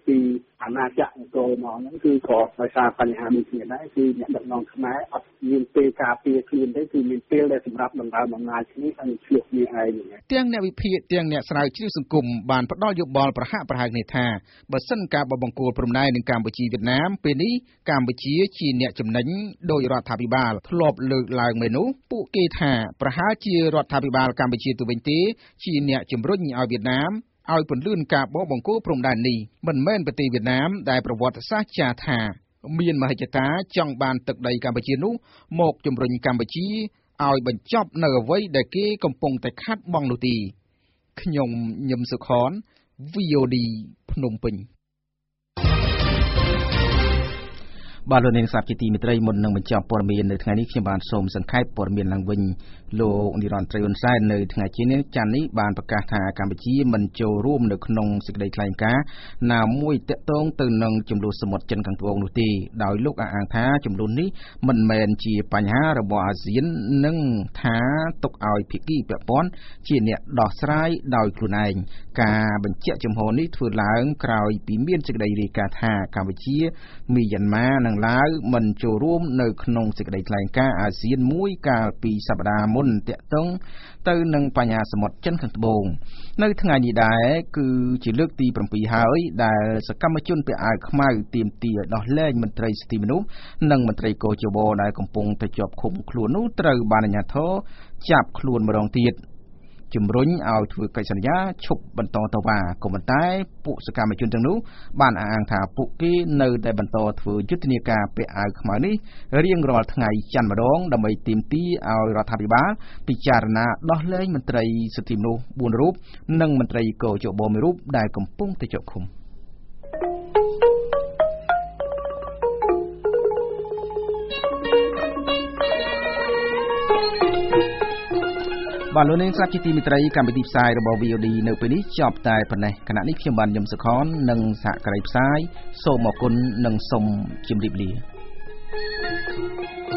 ពីអាណាចក្រអង្គរមកហ្នឹងគឺក៏ដោយសារបញ្ហានេះគ្នាដែរគឺអ្នកដឹកនាំខ្មែរអត់មានពេលការពារខ្លួនទេគឺមានពេលដែលសម្រាប់ដណ្ដើមអំណាចគ្នាហើយឆ្លៀតគ្នាឯងទាំងអ្នកវិភាគទាំងអ្នកស្រាវជ្រាវសង្គមបានផ្ដល់យោបល់ប្រហាក់ប្រហែលគ្នាថាបើសិនការបបង្គោលព្រំដែននឹងកម្ពុជាវៀតណាមពេលនេះកម្ពុជាជាអ្នកចំណេញដោយរដ្ឋាភិបាលធ្លាប់លើកឡើងមែននោះពួកគេថាប្រហែលជារដ្ឋាភិបាលកម្ពុជាទៅវិញទេជាអ្នកជំរុញឲ្យវៀតណាមឲ្យពន្លឿនការបបង្គោលព្រំដែននេះមិនមែនប្រទេសវៀតណាមដែលប្រវត្តិសាស្ត្រចារថាមានមហិច្ឆតាចង់បានទឹកដីកម្ពុជានោះមកជំរុញកម្ពុជាឲ្យបញ្ចប់នៅអ្វីដែលគេកំពុងតែខាត់បងនោះទេខ្ញុំញឹមសុខន វី អូ ឌី ភ្នំពេញបាទលោកនាងស្ដាប់ជាទីមេត្រីមុននឹងបញ្ចប់ព័ត៌មាននៅថ្ងៃនេះខ្ញុំបានសូមសង្ខេបព័ត៌មានឡើងវិញលោកនិរន្តរ៍ត្រីហ៊ុនសែននៅថ្ងៃជានេះច័ន្ទនេះបានប្រកាសថាកម្ពុជាមិនចូលរួមនៅក្នុងសេចក្តីថ្លែងការណ៍ណាមួយទាក់ទងទៅនឹងចំនួនសមុទ្រចិនខាងត្បូងនោះទេដោយលោកអះអាងថាចំនួននេះមិនមែនជាបញ្ហារបស់អាស៊ាននិងថាទុកឲ្យភាគីពាក់ព័ន្ធជាអ្នកដោះស្រាយដោយខ្លួនឯងការបញ្ជាក់ចំហនេះធ្វើឡើងក្រោយពីមានសេចក្តីរាយការណ៍ថាកម្ពុជាមីយ៉ាន់ម៉ានិងឡាវមិនចូលរួមនៅក្នុងសេចក្តីថ្លែងការណ៍អាស៊ានមួយកាលពីសប្តាហ៍មុនទាក់ទងទៅនឹងបញ្ហាសមុទ្រចិនខាងត្បូងនៅថ្ងៃនេះដែរគឺជាលើកទី7ហើយដែលសកម្មជនពាក់អាវខ្មៅទាមទារឲ្យដោះលែងមន្ត្រីសិទ្ធិមនុស្សនិងមន្ត្រីកោជបដែលកំពុងតែជាប់ឃុំខ្លួននោះត្រូវបានអាជ្ញាធរចាប់ខ្លួនម្ដងទៀតជំរុញឲ្យធ្វើកិច្ចសន្យាឈប់បន្តតវ៉ាក៏ប៉ុន្តែពួកសកម្មជនទាំងនោះបានអះអាងថាពួកគេនៅតែបន្តធ្វើយុទ្ធនាការពាក់អាវខ្មៅនេះរៀងរាល់ថ្ងៃច័ន្ទម្ដងដើម្បីទាមទារឲ្យរដ្ឋាភិបាលពិចារណាដោះលែងមន្ត្រីសិទ្ធិមនុស្សបួនរូបនិងមន្ត្រីកោជបមួយរូបដែលកំពុងតែជាប់ឃុំបាទលោកនាងស្ដាប់ជាទីមេត្រីកម្មវិធីផ្សាយរបស់ វី អូ ឌី នៅពេលនេះចប់តែប៉ុណ្ណេះគណៈនេះខ្ញុំបានញឹមសុខននិងសហការីផ្សាយសូមអរគុណនិងសូមជម្រាបលា